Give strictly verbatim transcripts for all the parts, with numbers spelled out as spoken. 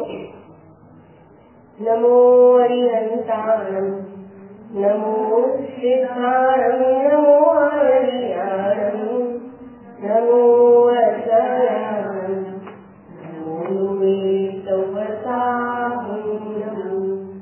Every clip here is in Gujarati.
नमो हरिहंताणं नमो सिद्धाणं नमो हरियाणं नमो अर्चयाणं नमो वेतवसाहं नमो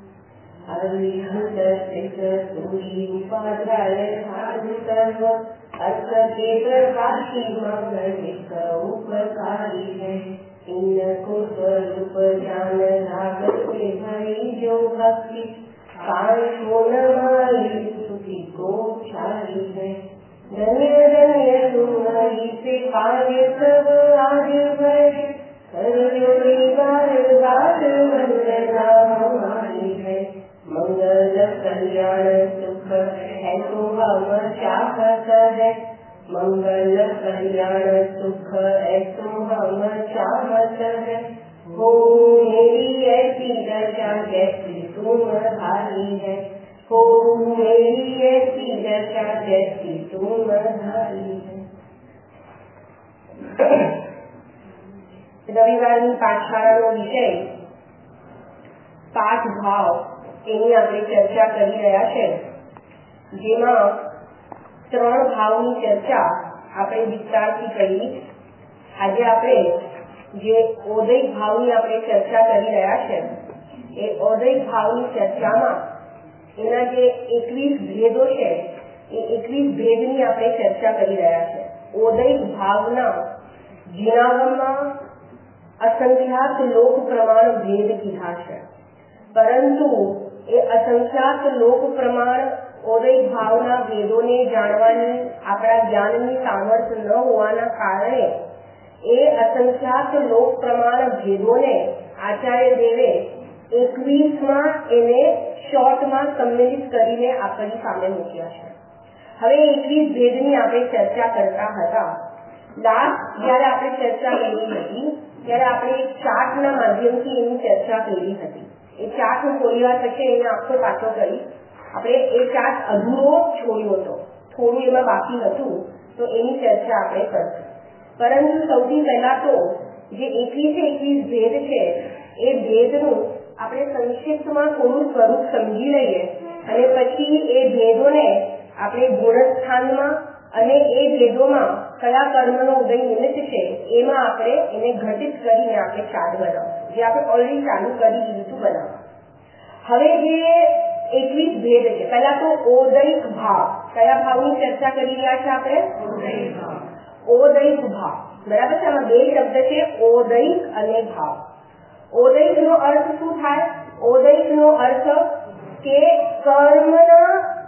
हरिहंतसिद्धसूरीपाध्याय साधु सर्व अर्थकेतरवासी मंगलिक उपकारी है। इनको स्वरूप ज्ञान रागत से भरी जो भक्ति कांचो नमाई सुखी को चारी है। धन्य धन्य तुम्हारी से कार्य सब आगे बढ़े कर जोड़ी बार बार वंदना हमारी है। मंगल कल्याण सुख है तो हम चाहत है। मंगल कल्याण सुख ऐसो हम चाहत है। हो मेरी ऐसी दशा जैसी तुम्हारी है। हो मेरी ऐसी दशा जैसी तुम्हारी है। रविवाરની પાઠશાળાનો વિષય પાઠ ભાવ એની આપણે ચર્ચા કરી રહ્યા છે, જેમાં ત્રણ ભાવની ચર્ચા આપણે વિસ્તારથી કરી। આજે આપણે જે ઔદૈક ભાવની આપણે ચર્ચા કરી રહ્યા છે, એ ઔદૈક ભાવની ચર્ચામાં એના જે એકવીસ ભેદો છે, એ એકવીસ ભેદની આપણે ચર્ચા કરી રહ્યા છે। ઔદૈક ભાવના જીણાવવામાં असंख्यात लोक प्रमाण भेद कीधा है, परंतु ए असंख्यात लोक प्रमाण औदयिक भावना भेदों ने जाणवानी आपणा ज्ञाननी सामर्थ्य न होवाना कारणे ए असंख्यात लोक प्रमाण भेदों ने आचार्य देवे एकवीस मां एने शॉर्ट मां सम्मिलित करीने आपणी सामे मूक्या छे। हवे एकवीस भेदनी आपणे चर्चा करता हता। लास्ट ज्यारे आपणे चर्चा करी हती ત્યારે આપણે એક ચાર્ટના માધ્યમથી એની ચર્ચા કરી હતી। એ ચાર્ટ હું થોડી વાર પછી એને આખો પાછો કરી આપણે એ ચાર્ટ અધૂરો છોડ્યો હતો, થોડું એમાં બાકી હતું, તો એની ચર્ચા આપણે કરશું। પરંતુ સૌથી પહેલા તો જે એકવીસે એકવીસ ભેદ છે, એ ભેદનું આપણે સંક્ષિપ્તમાં થોડું સ્વરૂપ સમજી લઈએ અને પછી એ ભેદોને આપણે ગુણસ્થાનમાં અને એ ભેદોમાં કયા કર્મનો ઉદય નિમિત્ત છે એમાં આપણે એને ઘટિત કરીને આપણે ચાર્ટ બનાવશું, જે આપણે ઓલરેડી ચાલુ કરી દીધું બનાવવા। હવે જે એકવીસ ભેદ છે, પહેલા તો ઔદયિક ભાવ, કયા ભાવની ચર્ચા કરી રહ્યા છે આપણે? ઔદયિક ભાવ। ઔદયિક ભાવ, બરાબર છે। આમાં બે શબ્દ છે, ઔદયિક અને ભાવ। ઔદયિકનો અર્થ શું થાય? ઔદયિકનો અર્થ કે કર્મના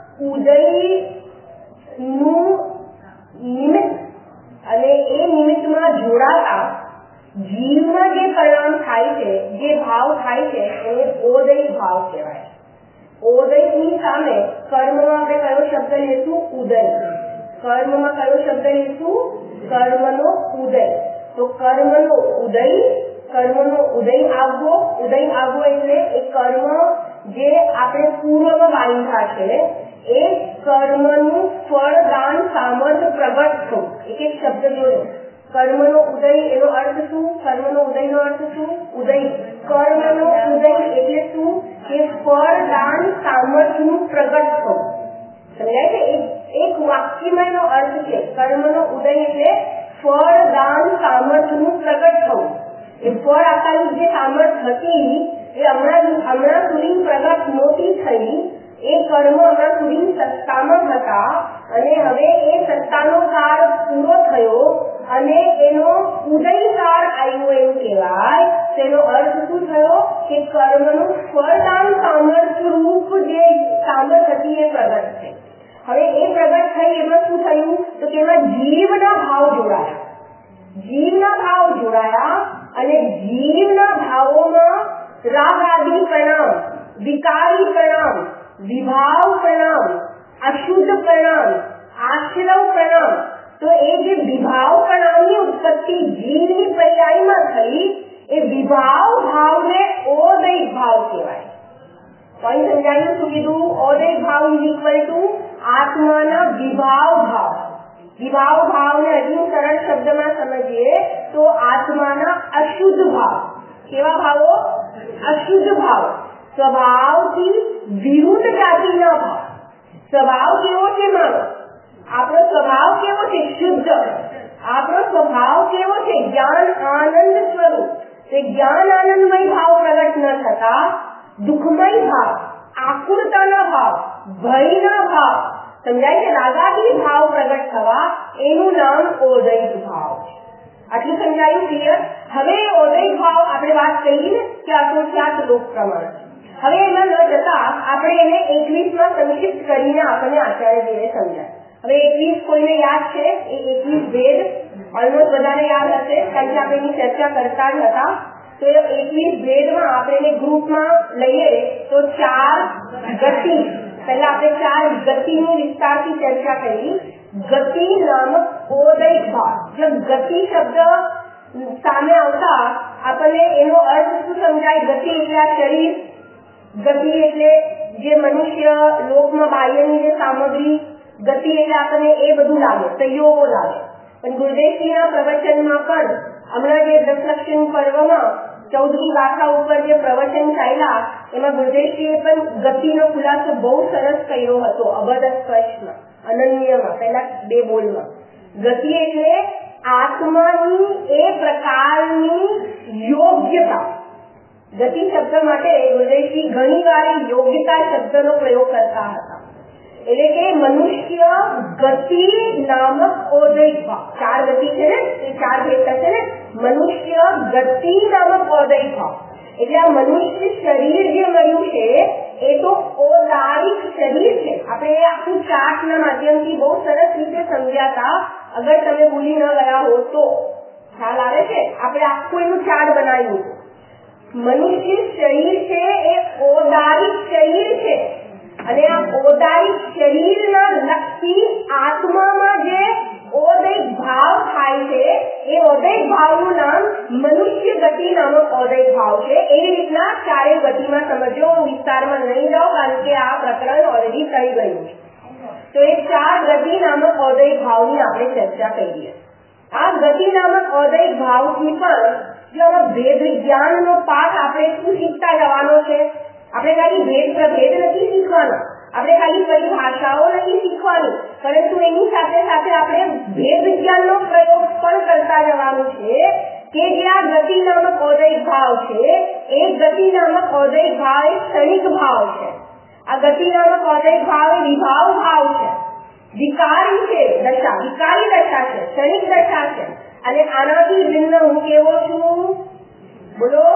ઉદયનું નિમિત્ત અને એ નિમિત્તમાં જોડાતા જીવમાં જે પરિણામ થાય છે, જે ભાવ થાય છે, એને ઔદયિક ભાવ કહેવાય। ઔદયિકની સામે કર્મમાં આપણે કયો શબ્દ લેશું? ઉદય। કર્મમાં કયો શબ્દ લેશું? કર્મનો ઉદય। તો કર્મનો ઉદય, કર્મનો ઉદય આવવો, ઉદય આવવો એટલે એ કર્મ જે આપણે પૂર્વમાં બાંધ્યા છે એ કર્મનું ફળદાન સામર્થ્ય પ્રગટ થવું। એક એક શબ્દ જોયો, કર્મનો ઉદય એનો અર્થ શું? કર્મનો ઉદયનો અર્થ શું? ઉદય, કર્મનો ઉદય એટલે શું? કે ફળદાન સામર્થ્યનું પ્રગટ થવું। સમજાય છે? એક વાક્યમાં એનો અર્થ છે, કર્મનો ઉદય એટલે ફળદાન સામર્થ્યનું પ્રગટ થવું। એ ફળ આપવાની જે સામર્થ્ય હતી એ હમણાં હમણાં સુધી પ્રગટ નહોતી થઈ। એ કર્મ હમણાં સુધી સત્તામાં હતા અને હવે એ સત્તાનો કાળ પૂરો થયો અને એનો ઉદયકાળ આવ્યો એમ કહેવાય। તેનો અર્થ શું થયો? કે કર્મનું ફળદાન સામર્થ્ય રૂપ જે સામર્થ્ય હતી એ પ્રગટ થઈ। હવે એ પ્રગટ થઈ એમાં શું થયું? તો કે એમાં જીવના ભાવ જોડાયા। જીવના ભાવ જોડાયા અને જીવના ભાવોમાં રાગ આદિ પરિણામ, વિકારી પરિણામ, વિભાવ પરિણામ, અશુદ્ધ પરિણામ, આશ્રવ પરિણામ, તો એ જે વિભાવ પરિણામની ઉત્પત્તિ જીવની પર્યાયમાં થઈ એ વિભાવ ભાવને ઔદયિક ભાવ કહેવાય। પોઈન્ટ સમજાયું? શું કીધું? ઔદયિક ભાવ ઇઝ ઇક્વલ ટુ આત્માના વિભાવ ભાવ। વિભાવ ભાવને હજી સરળ શબ્દમાં સમજીએ તો આત્માના અશુદ્ધ ભાવ। કેવા ભાવો? અશુદ્ધ ભાવ, સ્વભાવથી વિરુદ્ધ જાતિના ભાવ. સ્વભાવ કેવો છે મારો? આપણો સ્વભાવ કેવો છે? શુદ્ધ. આપણો સ્વભાવ કેવો છે? જ્ઞાન આનંદ સ્વરૂપ. તે જ્ઞાન આનંદમય ભાવ પ્રગટ ન થતા દુઃખમય ભાવ, આકુરતાના ભાવ, ભયના ભાવ, સમજાય છે, રાગાદી ભાવ પ્રગટ થવા એનું નામ ઓદૈત ભાવ છે. આટલું સમજાયું? ક્લિયર? હવે ઓદૈત ભાવ આપણે વાત કરી ને કે અસોખ્યાત લોક પ્રમાણ. હવે એમાં ન જતા આપણે એને એકવીસ માં સંક્ષિપ્ત કરીને આપણને આચાર્યજીએ સમજાય. હવે એકવીસ કોઈને યાદ છે? એ એકવીસ ભેદ ઓલમોસ્ટ બધાને યાદ હશે, કારણ કે આપણે એની ચર્ચા કરતા જ હતા. તો એકવીસ ભેદમાં આપણે એને ગ્રુપમાં લઈએ તો ચાર ગતિ, પહેલા આપણે ચાર ગતિની વિસ્તારથી ચર્ચા કરી. ગતિ નામક ઓદૈત ભાવ. જો ગતિ શબ્દ સામે આવતા આપણને એનો અર્થ શું સમજાય? ગતિ એટલે આ શરીર, ગતિ એટલે જે મનુષ્ય લોકમાં બાહ્યની જે સામગ્રી, ગતિ એટલે આપણને એ બધું લાગે, સંયોગો લાગે. પણ ગુરુદેવજીના પ્રવચનમાં પણ હમણાં જે દસલક્ષણ પર્વમાં ચૌદમી ગાથા ઉપર જે પ્રવચન ચાલ્યા એમાં ગુરુદેવજીએ પણ ગતિનો ખુલાસો બહુ સરસ કર્યો હતો. અબધ સ્પર્શમાં, અનન્યમાં, પહેલા બે બોલમાં. ગતિ એટલે આત્માની એ પ્રકારની યોગ્યતા. ગતિ શબ્દ માટે ગુરુદેવજી ઘણી વાર યોગ્યતા શબ્દનો પ્રયોગ કરતા હતા. એટલે કે મનુષ્ય ગતિ નામક ઓદૈત ભાવ, ચાર ગતિ છે ને, એ ચાર ભેદ થશે ને. મનુષ્ય ગતિ નામક ઓદૈત ભાવ એટલે આ મનુષ્ય શરીર જે મળ્યું છે એ તો ઓદારિક શરીર છે. આપણે આખું ચાર્ટના માધ્યમથી બહુ સરસ રીતે સમજ્યા હતા. અગર તમે ભૂલી ન ગયા હો તો ખ્યાલ આવે છે. આપણે આખું એનું ચાર્ટ બનાવ્યું. મનુષ્ય શરીર છે એ ઓદારિક શરીર છે અને આ ઓદારિક શરીરના લક્ષી આત્મામાં જે ઓદૈત ભાવ થાય છે એ ઓદૈત ભાવનું નામ મનુષ્ય ગતિ નામક ઓદૈત ભાવ છે. એવી રીતના ચારે ગતિમાં સમજો, વિસ્તારમાં નહીં જાઓ કારણ કે આ પ્રકરણ ઓલરેડી થઈ ગયું છે. તો એ ચાર ગતિ નામક ઓદૈત ભાવની આપણે ચર્ચા કરીએ. આ ગતિ નામક ઓદૈત ભાવથી પણ જો ભેદ વિજ્ઞાનનો પાઠ આપણે શું શીખતા જવાનો છે? આપણે ખાલી ભેદ પ્રભેદ નથી શીખવાના, આપણે ખાલી પરિભાષાઓ નથી શીખવાની, પરંતુ એની સાથે સાથે આપણે ભેદ વિજ્ઞાનનો પ્રયોગ પણ કરતા જવાનું છે કે જે આ ગતિ નામક ઓદૈત ભાવ છે એ ગતિ નામક ઓદૈત ભાવ એ ક્ષણિક ભાવ છે. આ ગતિ નામક ઓદૈત ભાવ એ વિભાવ ભાવ છે, વિકારી છે દશા, વિકારી દશા છે, ક્ષણિક દશા છે. અને આનાથી ભિન્ન હું કેવો છું? બોલો.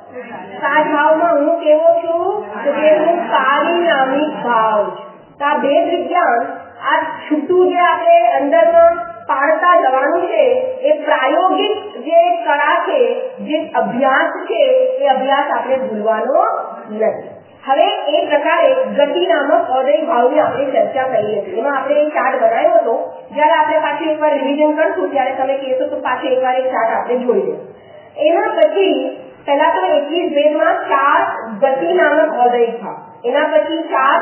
સાત ભાવમાં હું કેવો છું? તો કે હું પારિણામિક ભાવ છું. તો આ ભેદ વિજ્ઞાન આ છૂટું જે આપણે અંદરમાં પાડતા જવાનું છે એ પ્રાયોગિક જે કળા છે, જે અભ્યાસ છે એ અભ્યાસ આપણે ભૂલવાનો નથી. હવે એ પ્રકારે ગતિ નામક ઓદૈત ભાવની આપણે ચર્ચા કરી હતી. એમાં આપણે એક ચાર્ટ બનાવ્યો હતો. જયારે આપણે પાછું એકવાર રિવિઝન કરશું ત્યારે તમે કહેશો તો પાછું એકવાર એક ચાર્ટ આપણે જોઈ લઈએ. એના પછી પહેલા તો એકવીસ ભેદમાં ચાર ગતિ નામક ઓદૈત ભાવ, એના પછી ચાર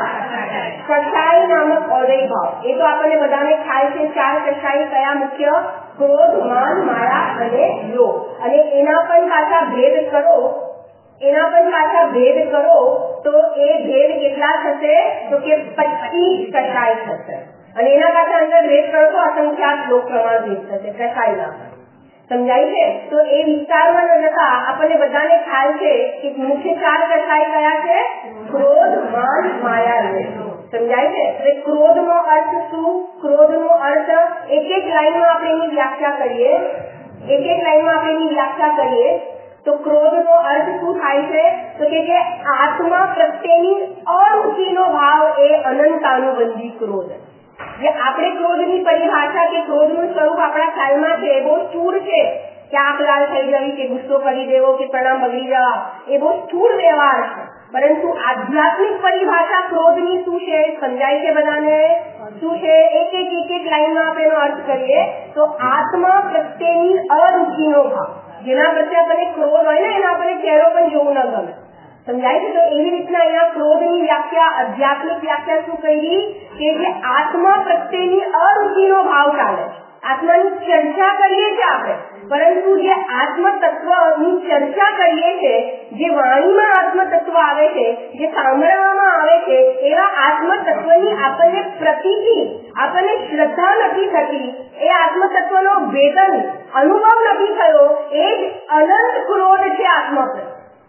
કષાય નામક ઓદૈત ભાવ. એ તો આપણને બધાને ખ્યાલ છે. ચાર કષાય કયા મુખ્ય? ક્રોધ, માન, માયા અને લોભ. અને એના પણ પાછા ભેદ કરો એના પણ પાછા ભેદ કરો તો એ ભેદ કેટલા થશે? તો કે પચીસ કષાય થશે. અને એના પાછા અંદર ભેદ કરો તો અસંખ્યાત લોક પ્રમાણ ભેદ થશે કષાયના. સમજાય છે? તો એ વિસ્તારમાં ન જતા આપણને બધાને ખ્યાલ છે કે મુખ્ય ચાર કષાય કયા છે? ક્રોધ, માન, માયા, લોભ. સમજાય છે? એટલે ક્રોધનો અર્થ શું? ક્રોધનો અર્થ એક એક લાઈનમાં આપણે એની વ્યાખ્યા કરીએ એક એક લાઈનમાં આપણે એની વ્યાખ્યા કરીએ તો ક્રોધનો અર્થ શું થાય છે? તો કે જે આત્મા પ્રત્યેની અરુચિનો ભાવ એ અનંતાનુબંધી ક્રોધ. જે આપણે ક્રોધની પરિભાષા કે ક્રોધનું સ્વરૂપ આપણા ખ્યાલમાં છે એ બહુ સ્થૂળ છે કે આંખ લાલ થઈ જવી, કે ગુસ્સો કરી દેવો, કે પ્રણામ બગડી જવા, એ બહુ સ્થૂળ વ્યવહાર છે. પરંતુ આધ્યાત્મિક પરિભાષા ક્રોધની શું છે? સમજાય છે બધાને? શું છે? એક એક એક એક લાઈનમાં આપણે એનો અર્થ કરીએ તો આત્મા પ્રત્યેની અરુચિનો ભાવ. જેના પ્રત્યે આપણને ક્રોધ હોય ને એના આપણને ચહેરો પણ જોવું ન ગમે. સમજાય છે? તો એવી રીતના અહીંયા ક્રોધની વ્યાખ્યા, આધ્યાત્મિક વ્યાખ્યા શું કરી કે જે આત્મા પ્રત્યેની અરુચિનો ભાવ ચાલે છે. આત્માની ચર્ચા કરીએ છીએ આપણે પરંતુ જે આત્મ તત્વની ચર્ચા કરીએ છીએ, જે વાણીમાં આત્મ તત્વ આવે છે, જે સાંભળવામાં આવે છે, એવા આત્મ તત્વની આપણને પ્રતીતિ, આપણને શ્રદ્ધા નથી થતી, એ આત્મ તત્વનો વેદન અનુભવ નથી થયો, એ જ અનંત ક્રોધ છે આત્મા પર.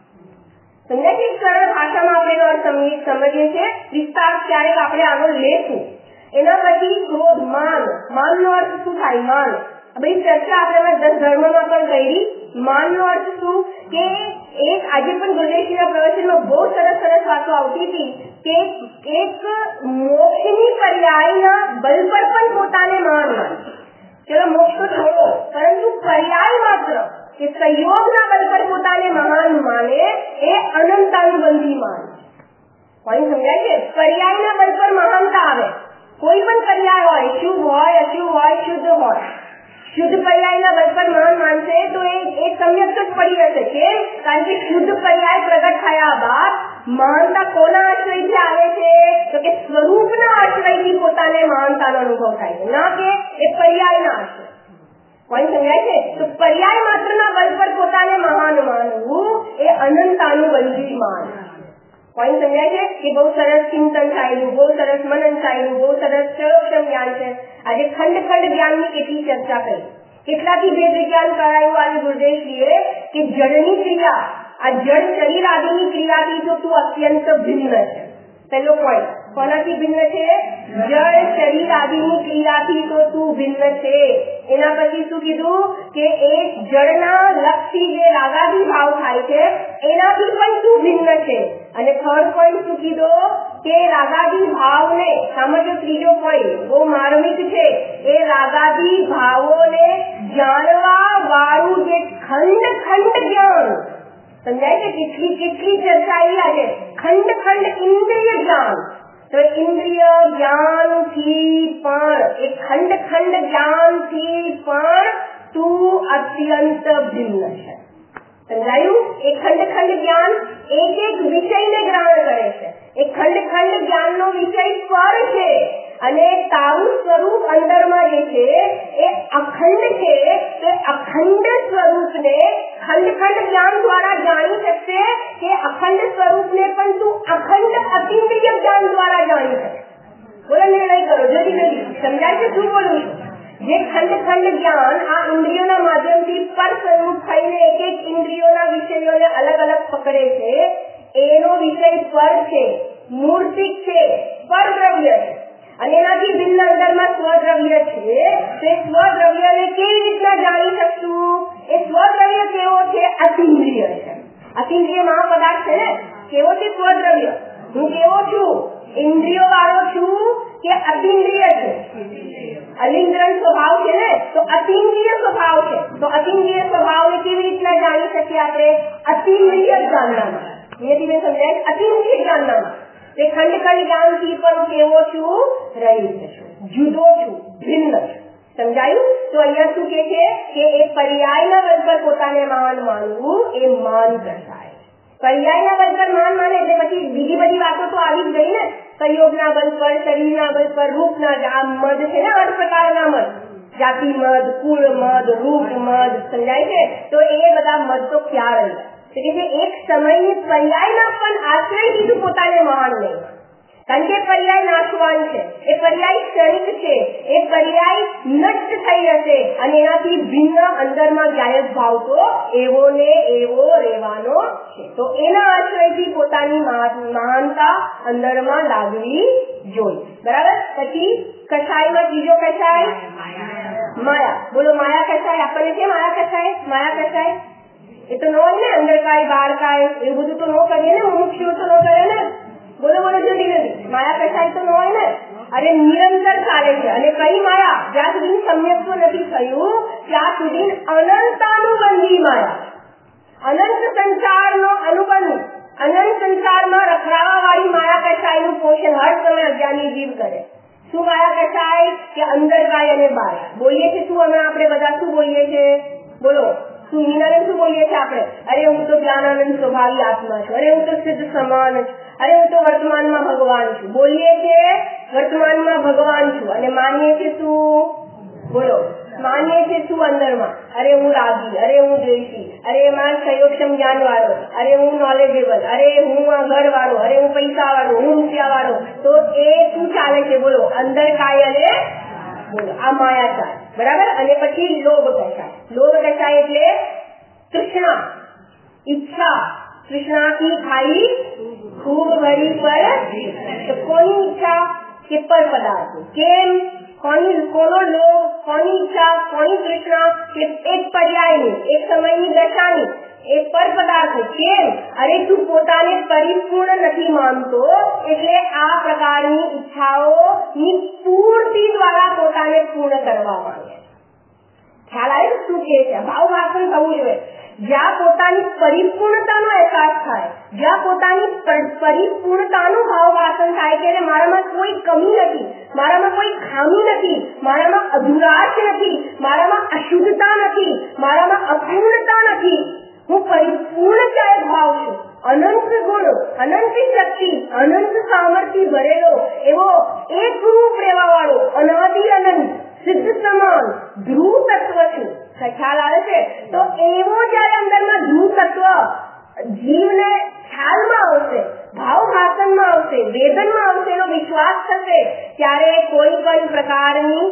સમજાય છે? સરળ ભાષામાં આપણે અર્થ સમજીએ છીએ, વિસ્તાર ક્યારેક આપણે આગળ લેશું. એના પછી ક્રોધ, માન. માનનો અર્થ શું થાય? માન. બધી ચર્ચા આપણે દસ ધર્મમાં પણ કરી. માનનો અર્થ શું? કે એક આજે પણ ગુરુદેવજીના પ્રવચનમાં બહુ સરસ સરસ વાતો આવતી હતી કે એક મોક્ષની પર્યાયના બલ પર પણ પોતાને માન માન. ચલો મોક્ષ તો છોડો, પરંતુ પર્યાય માત્ર કે સંયોગના બલ પર પોતાને મહાન માને એ અનંતાનુબંધી માન. કોઈ સમજાય છે? પર્યાયના બલ પર મહાનતા આવે. કોઈ પણ પર્યાય હોય, શુભ હોય, અશુભ હોય, શુદ્ધ હોય, શુદ્ધ પર્યાયના બલ પર મહાન માનશે તો એ એ સમ્યક જ પડી રહેશે. કેમ? કારણ કે શુદ્ધ પર્યાય પ્રગટ થયા બાદ મહાનતા કોના આશ્રયથી આવે છે? તો કે સ્વરૂપના આશ્રયથી પોતાને મહાનતાનો અનુભવ થાય છે, ના કે એ પર્યાયના આશ્રય. કોઈ સમજાય છે? તો પર્યાય માત્રના બલ પર પોતાને મહાન માનવું એ અનંતાનુબંધી માન. કોઈ સમજાય છે? કે બહુ સરસ ચિંતન ચાલ્યું, બહુ સરસ મનન ચાલ્યું, બહુ સરસ સર્વક્ષમ જ્ઞાન છે. આજે ખંડ ખંડ જ્ઞાનની કેટલી ચર્ચા કરી, કેટલાથી ભેદ વિજ્ઞાન કરાયું આજે ગુરુદેવજીએ કે જળની ક્રિયા, આ જળ શરીર આદિની ક્રિયાથી તો તું અત્યંત ભિન્ન છે. પહેલો પોઈન્ટ કોનાથી ભિન્ન છે? જળ શરીર આદિની ક્રિયાથી તો તું ભિન્ન છે. એના પછી શું કીધું? કે એ જળના લક્ષી જે રાગાદી ભાવ થાય છે એનાથી પણ તું ભિન્ન છે. અને થર્ડ પોઈન્ટ શું કીધો? કે રાગાદી ભાવને, સમજો ત્રીજો પોઈન્ટ બહુ માર્મિક છે, એ રાગાદી ભાવોને જાણવા વાળું જે ખંડ ખંડ જ્ઞાન. સમજાય છે? કેટલી કેટલી ચર્ચા આવી આજે. ખંડ ખંડ ઇન્દ્રિય જ્ઞાન. તો ઇન્દ્રિય જ્ઞાનથી પણ, એ ખંડ ખંડ જ્ઞાનથી પણ તું અત્યંત ભિન્ન છે. સમજાયું? એ ખંડ ખંડ જ્ઞાન એક એક વિષયને ગ્રહણ કરે છે. એ ખંડ ખંડ જ્ઞાનનો વિષય પર છે અને તારું સ્વરૂપ અંદરમાં જે છે એ અખંડ છે. તો અખંડ સ્વરૂપને ખંડ ખંડ જ્ઞાન દ્વારા જાણી શકશે કે અખંડ સ્વરૂપને પણ તું અખંડ અતિન્દ્રિય જ્ઞાન દ્વારા જાણી શકશે. બોલો, નિર્ણય કરો જલ્દી જલ્દી. સમજાય છે શું બોલું છું? જે ખંડ ખંડ જ્ઞાન આ ઇન્દ્રિયોના માધ્યમથી પર સ્વરૂપ થઈને એક એક ઇન્દ્રિયોના વિષયોને અલગ અલગ પકડે છે, એનો વિષય પર છે, મૂર્તિક છે, પરદ્રવ્ય છે. અને એનાથી ભિન્ન અંદરમાં સ્વદ્રવ્ય છે. તે સ્વદ્રવ્યને કેવી રીતના જાણી શકશું? એ સ્વદ્રવ્ય કેવો છે? અતિન્દ્રિય છે. અતિન્દ્રિય મહાપદાર્થ છે ને. કેવો છે સ્વદ્રવ્ય? હું કેવો છું? ઇન્દ્રિયો વાળો છું કે અતિન્દ્રિય છે? અલિંદ્રન સ્વભાવ છે ને, તો અતિન્દ્રિય સ્વભાવ છે. તો અતિન્દ્રિય સ્વભાવને કેવી રીતના જાણી શકીએ આપણે? અતિન્દ્રિય જ્ઞાનમાં. અહીંયાથી મેં સમજાય, અતિન્દ્રિય જ્ઞાનમાં. તે ખંડ ખંડ જ્ઞાનથી પણ કેવો છું? રહિત છું, જુદો છું, ભિન્ન છું. સમજાયું? તો અહીંયા શું કે છે કે એ પર્યાયના બલ પર પોતાને મહાન માનવું એ માન દર્શાય. પર્યાયના બલ પર માન માને એટલે પછી બીજી બધી વાતો તો આવી જ ગઈ ને. સંયોગના બલ પર, શરીરના બલ પર, રૂપના આ મદ છે ને, આઠ પ્રકારના મદ, જાતિ મદ, કુળ મદ, રૂપ મદ. સમજાય છે? તો એ બધા મદ તો ખ્યાલ રહ્યા. કે એક સમયની પર્યાયના પણ આશ્રયથી તું પોતાને મહાન નહીં. કારણ કે પર્યાય નાશવાન છે, એ પર્યાય ક્ષણિક છે, એ પર્યાય નષ્ટ થઈ જશે અને એનાથી ભિન્ન અંદરમાં ગાયબ ભાવ તો એવો ને એવો રહેવાનો છે. તો એના આશ્રયથી પોતાની મહાનતા અંદરમાં લાગવી જોઈએ. બરાબર? પછી કસાયમાં ત્રીજો કસાય માયા. બોલો, માયા કસાય આપણને છે? માયા કસાય માયા કસાય એ તો ન હોય ને, અંદર કાય બહાર કાય એવું બધું તો ન કરીએ ને. મુમુક્ષુ તો ન કરે ને. બોલો બોલો જલ્દી જલ્દી. માયા કસાય તો ન હોય ને. અરે નિરંતર ચાલે છે. અને કઈ માયા? જ્યાં સુધી સમ્યક્ત્વ નથી થયું ત્યાં સુધી અનંતાનુબંધી માયા. અનંત સંસારનો અનુબંધ, અનંત સંસારમાં રખડાવા વાળી માયા કસાયનું પોષણ હર સમય અજ્ઞાની જીવ કરે. શું માયા કસાય? કે અંદર કાય અને બહાર. બોલીએ છીએ શું હમણાં આપણે બધા? શું બોલીએ છીએ? બોલો, શું હિનાને શું બોલીએ છીએ આપણે? અરે હું તો જ્ઞાનાનંદ સ્વભાવી આત્મા છું, અરે હું તો સિદ્ધ સમાન છું, અરે હું તો વર્તમાનમાં ભગવાન છું. બોલીએ છીએ વર્તમાનમાં ભગવાન છું અને માનીએ છીએ શું? બોલો, માનીએ છે શું અંદરમાં? અરે હું રાગી, અરે હું દ્વેષી, અરે મારા સહયોગક્ષમ જ્ઞાન વાળો, અરે હું નોલેજેબલ, અરે હું આ ઘર વાળો, અરે હું પૈસા વાળો, હું રૂપિયા વાળો. તો એ શું ચાલે છે બોલો? અંદર કાય અને બોલો આ માયાચાર, બરાબર. અને પછી લોભ કસાય. લોભ કસાય એટલે તૃષ્ણા, ઈચ્છા. તૃષ્ણા की खाई खूब भरी पर. તો કોની ઈચ્છા? કે પર પદાર્થો. કેમ? કોની કોનો લોભ, કોની ઈચ્છા, કોની તૃષ્ણા? કે એક પર્યાયની, એક સમયની દશાની, એ પર પદાર્થો. કેમ? અરે તું પોતાને પરિપૂર્ણ નથી માનતો એટલે આ પ્રકારની ઈચ્છાઓની પૂર્તિ દ્વારા પોતાને પૂર્ણ કરવા માંગે. ખ્યાલ આવે શું કે છે? ભાવ વાસન થવું જોઈએ. જ્યાં પોતાની પરિપૂર્ણતાનો અહેસાસ થાય, જ્યાં પોતાની પરિપૂર્ણતાનો ભાવ વાસન થાય કે મારામાં કોઈ કમી નથી, મારામાં કોઈ ખામી નથી, મારામાં અધુરાશ નથી, મારામાં અશુદ્ધતા નથી, મારામાં અપૂર્ણતા નથી, હું પરિપૂર્ણ ચાહે ભાવ છું. અનંત ગુણ, અનંત શક્તિ, અનંત સામર્થ્ય ભરેલો એવો એક રૂપ રહેવા વાળો અનાદિ અનંત સિદ્ધ સમાન ધ્રુવ તત્વ છું. ખ્યાલ આવે છે? તો એવો જયારે અંદરમાં ધ્રુવ તત્વ જીવને ખ્યાલમાં આવશે, ભાવ ભાષણમાં આવશે, વેદનમાં આવશે, એનો વિશ્વાસ થશે, ત્યારે કોઈ પણ પ્રકારની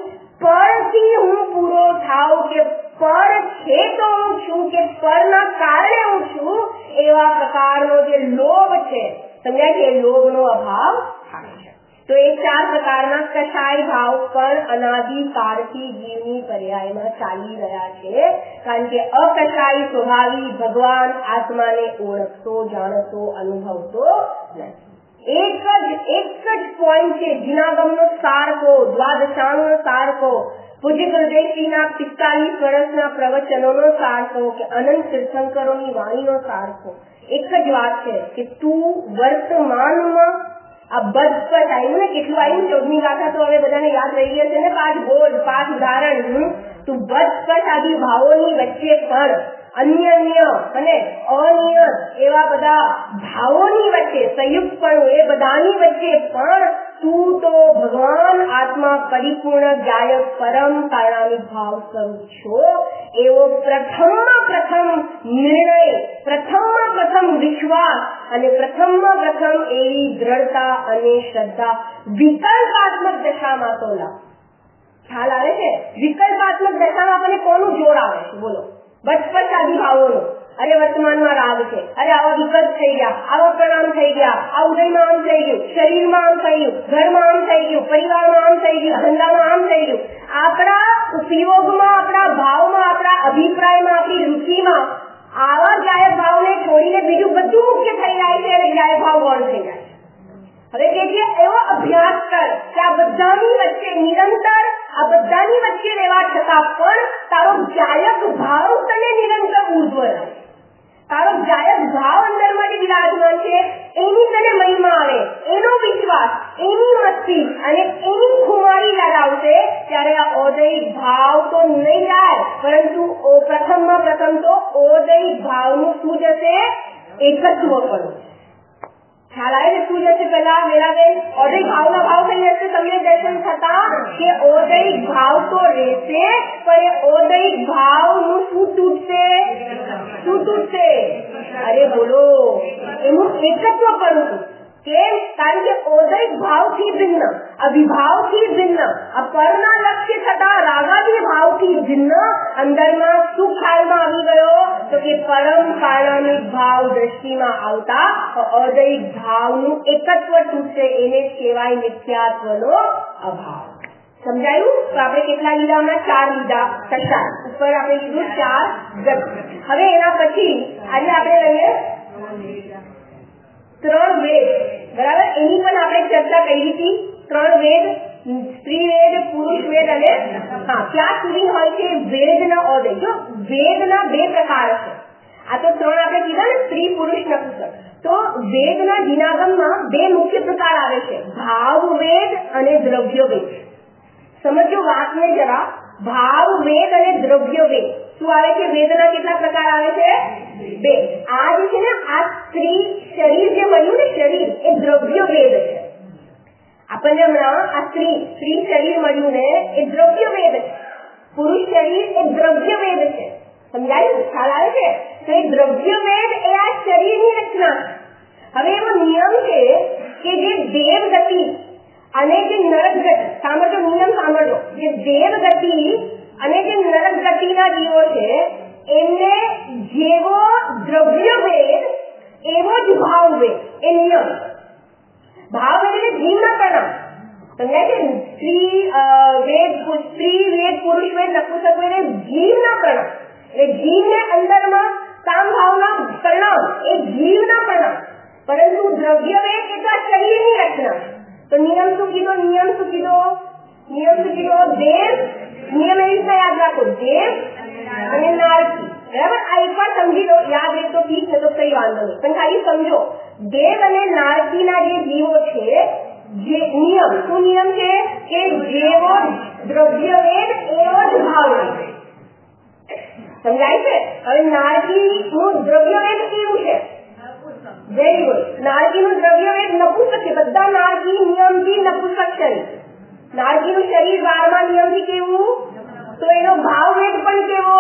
પરથી હું પૂરો થાવ કે પર છે તો હું છું કે પરના કારણે હું છું, એવા પ્રકારનો જે લોભ છે, સમજાય છે? લોભનો અભાવ થાય છે. તો એ ચાર પ્રકારના કસાય ભાવ પણ અનાદિકાળથી જીવની પર્યાયમાં ચાલી રહ્યા છે. કારણ કે અકસાય સ્વભાવી ભગવાન આત્માને ઓળખતો, જાણતો, અનુભવતો નથી. એક જ એક જ પોઈન્ટ છે જીનાગમનો સારકો, દ્વાદશાંગનો સારકો, પૂજ્ય ગુરુદેવજીના પિસ્તાલીસ વર્ષના પ્રવચનોનો સારકો કે અનંત તીર્થંકરોની વાણીનો સારકો એક જ વાત છે કે તું વર્તમાનમાં આ બધ પર આવ્યું ને, કેટલું આવ્યું? ચૌદમી ગાથા તો હવે બધાને યાદ રહી ગયા છે ને. પાંચ બોલ, પાંચ ઉદાહરણ. તું બધ પર આદિ ભાવોની વચ્ચે પણ અન્ય અન્ય અને અનિયત એવા બધા ભાવોની વચ્ચે સંયુક્ત પણ એ બધાની વચ્ચે પણ તું તો ભગવાન આત્મા પરિપૂર્ણ ગાયક પરમ કારણાની ભાવ સ્વરૂપ છો. એવો પ્રથમમાં પ્રથમ નિર્ણય, પ્રથમમાં પ્રથમ વિશ્વાસ અને પ્રથમમાં પ્રથમ એવી દ્રઢતા અને શ્રદ્ધા વિકલ્પાત્મક દશામાં તો લાવ. ખ્યાલ આવે છે? વિકલ્પાત્મક દશામાં આપણને કોનું જોર આવે છે બોલો? બચપન આદિ ભાવોનું. અરે વર્તમાનમાં રાગ છે, અરે આવા વિકલ્પ થઈ ગયા, આવા પ્રણામ થઈ ગયા, આ ઉદયમાં આમ થઈ ગયું, શરીરમાં આમ થઈ ગયું, ઘરમાં આમ થઈ ગયું, પરિવારમાં આમ થઈ ગયું, ધંધામાં આમ થઈ ગયું. આપણા ઉપયોગમાં, આપણા ભાવમાં, આપણા અભિપ્રાયમાં, આપણી રુચિમાં આવા ગાયક ભાવને છોડીને બીજું બધું મુખ્ય થઈ જાય છે અને ગાયક ભાવ ગૌણ થઈ જાય છે. હવે કે છે એવો અભ્યાસ કર કે આ બધાની વચ્ચે નિરંતર, આ બધાની વચ્ચે રહેવા છતાં પણ તારો ગાયક ભાવ તને નિરંતર ઉર્ધ્વ રહે. તારો ગાયક ભાવ અંદરમાં જે વિરાજમાન છે એની તને મહિમા આવે, એનો વિશ્વાસ, એની મસ્તી અને એની ખુમારી લગાવશે, ત્યારે આ ઔદયિક ભાવ તો નહીં જાય, પરંતુ પ્રથમમાં પ્રથમ તો ઔદયિક ભાવનું શું જશે? એકત્વ પણ. ખ્યાલ આવે શું જશે? પેલા વેલાબેન ઔદયિક ભાવના ભાવ થઈ જશે તમને દર્શન થતા કે ઔદયિક ભાવ તો રહેશે, પણ એ ઔદયિક ભાવનું શું તૂટશે? શું તૂટશે? અરે બોલો, એનું એકત્વ કરવું. કેમ? કારણ કે ઔદયિક ભાવથી ભિન્ન, અવિભાવથી ભિન્ન, અપરના લક્ષ્ય થતા રાગાદી ભાવથી ભિન્ન અંદરમાં શું ખ્યાલમાં આવી ગયો? તો કે પરમ કારણામિક ભાવ દ્રષ્ટિમાં આવતા ઔદયિક ભાવનું એકત્વ તૂટશે. એને કહેવાય મિથ્યાત્વનો અભાવ. સમજાયું? તો આપણે કેટલા લીધા હમણાં? ચાર લીધા. કશાય ઉપર આપણે લીધું ચાર ગતિ. હવે એના પછી આજે આપણે લઈએ ત્રણ વેદ, બરાબર? એની પણ આપણે ચર્ચા કરી હતી. ત્રણ વેદ, સ્ત્રી વેદ, પુરુષ વેદ અને હા ક્યાં સુધી હોય છે વેદના ઔદય? જો વેદના બે પ્રકાર છે. આ તો ત્રણ આપણે કીધા ને, સ્ત્રી, પુરુષ, નપુંસક. તો વેદના જીનાગમમાં બે મુખ્ય પ્રકાર આવે છે, ભાવ વેદ અને દ્રવ્ય વેદ. સમજો વાતને જરા. ભાવ વેદ અને દ્રવ્ય વેદ શું આવે છે? વેદના કેટલા પ્રકાર આવે છે? બે. આ જે છે ને, આ સ્ત્રી શરીર જે મળ્યું ને, શરીર એ દ્રવ્ય વેદ છે. આપણને હમણાં આ સ્ત્રી સ્ત્રી શરીર મળ્યું ને, એ દ્રવ્ય વેદ છે. પુરુષ તો એ દ્રવ્ય વેદ એ આ શરીરની રચના. હવે એવો નિયમ છે કે જે દેવ ગતિ અને જે નરક ગતિ, સાંભળજો નિયમ સાંભળજો, જે દેવ ગતિ અને જે નરક ગતિના જીવો છે એમને જેવો દ્રવ્ય વેદ એવો જ ભાવ વેદ. એ નિયમ. ભાવ વેદ એટલે જીવના પ્રણામ. સમજાય છે? સ્ત્રી વેદ, સ્ત્રી વેદ, પુરુષ વેદ, નપુંસક વેદ એ જીવના પ્રણામ. એટલે જીવને અંદરમાં કામ ભાવના પ્રણામ એ જીવના પ્રણામ. પરંતુ દ્રવ્ય વેદ એ તો આ શરીરની રચના. તો નિયમ શું કીધો? નિયમ શું કીધો? નિયમ શું કીધો? દેવ. નિયમ એવી રીતના યાદ રાખો, દેવ અને નારકી. બરાબર? આ એકવાર સમજી લો, યાદ રહે તો ઠીક છે, તો કઈ વાંધો નહીં, પણ ખાલી સમજો દેવ અને નારકીના જે જીવો છે, જે નિયમ શું નિયમ છે કે જેવો દ્રવ્ય વેદ એવો જ ભાવ વેદ. સમજાય છે? હવે નારકી નું દ્રવ્ય વેદ કેવું છે? Very good. નારકી નું દ્રવ્ય વેદ નપુંસક છે. બધા નારકી નિયમથી નપુંસક શરીર. નારકી નું શરીર બારમા નિયમથી કેવું? તો એનો ભાવ વેદ પણ કેવો?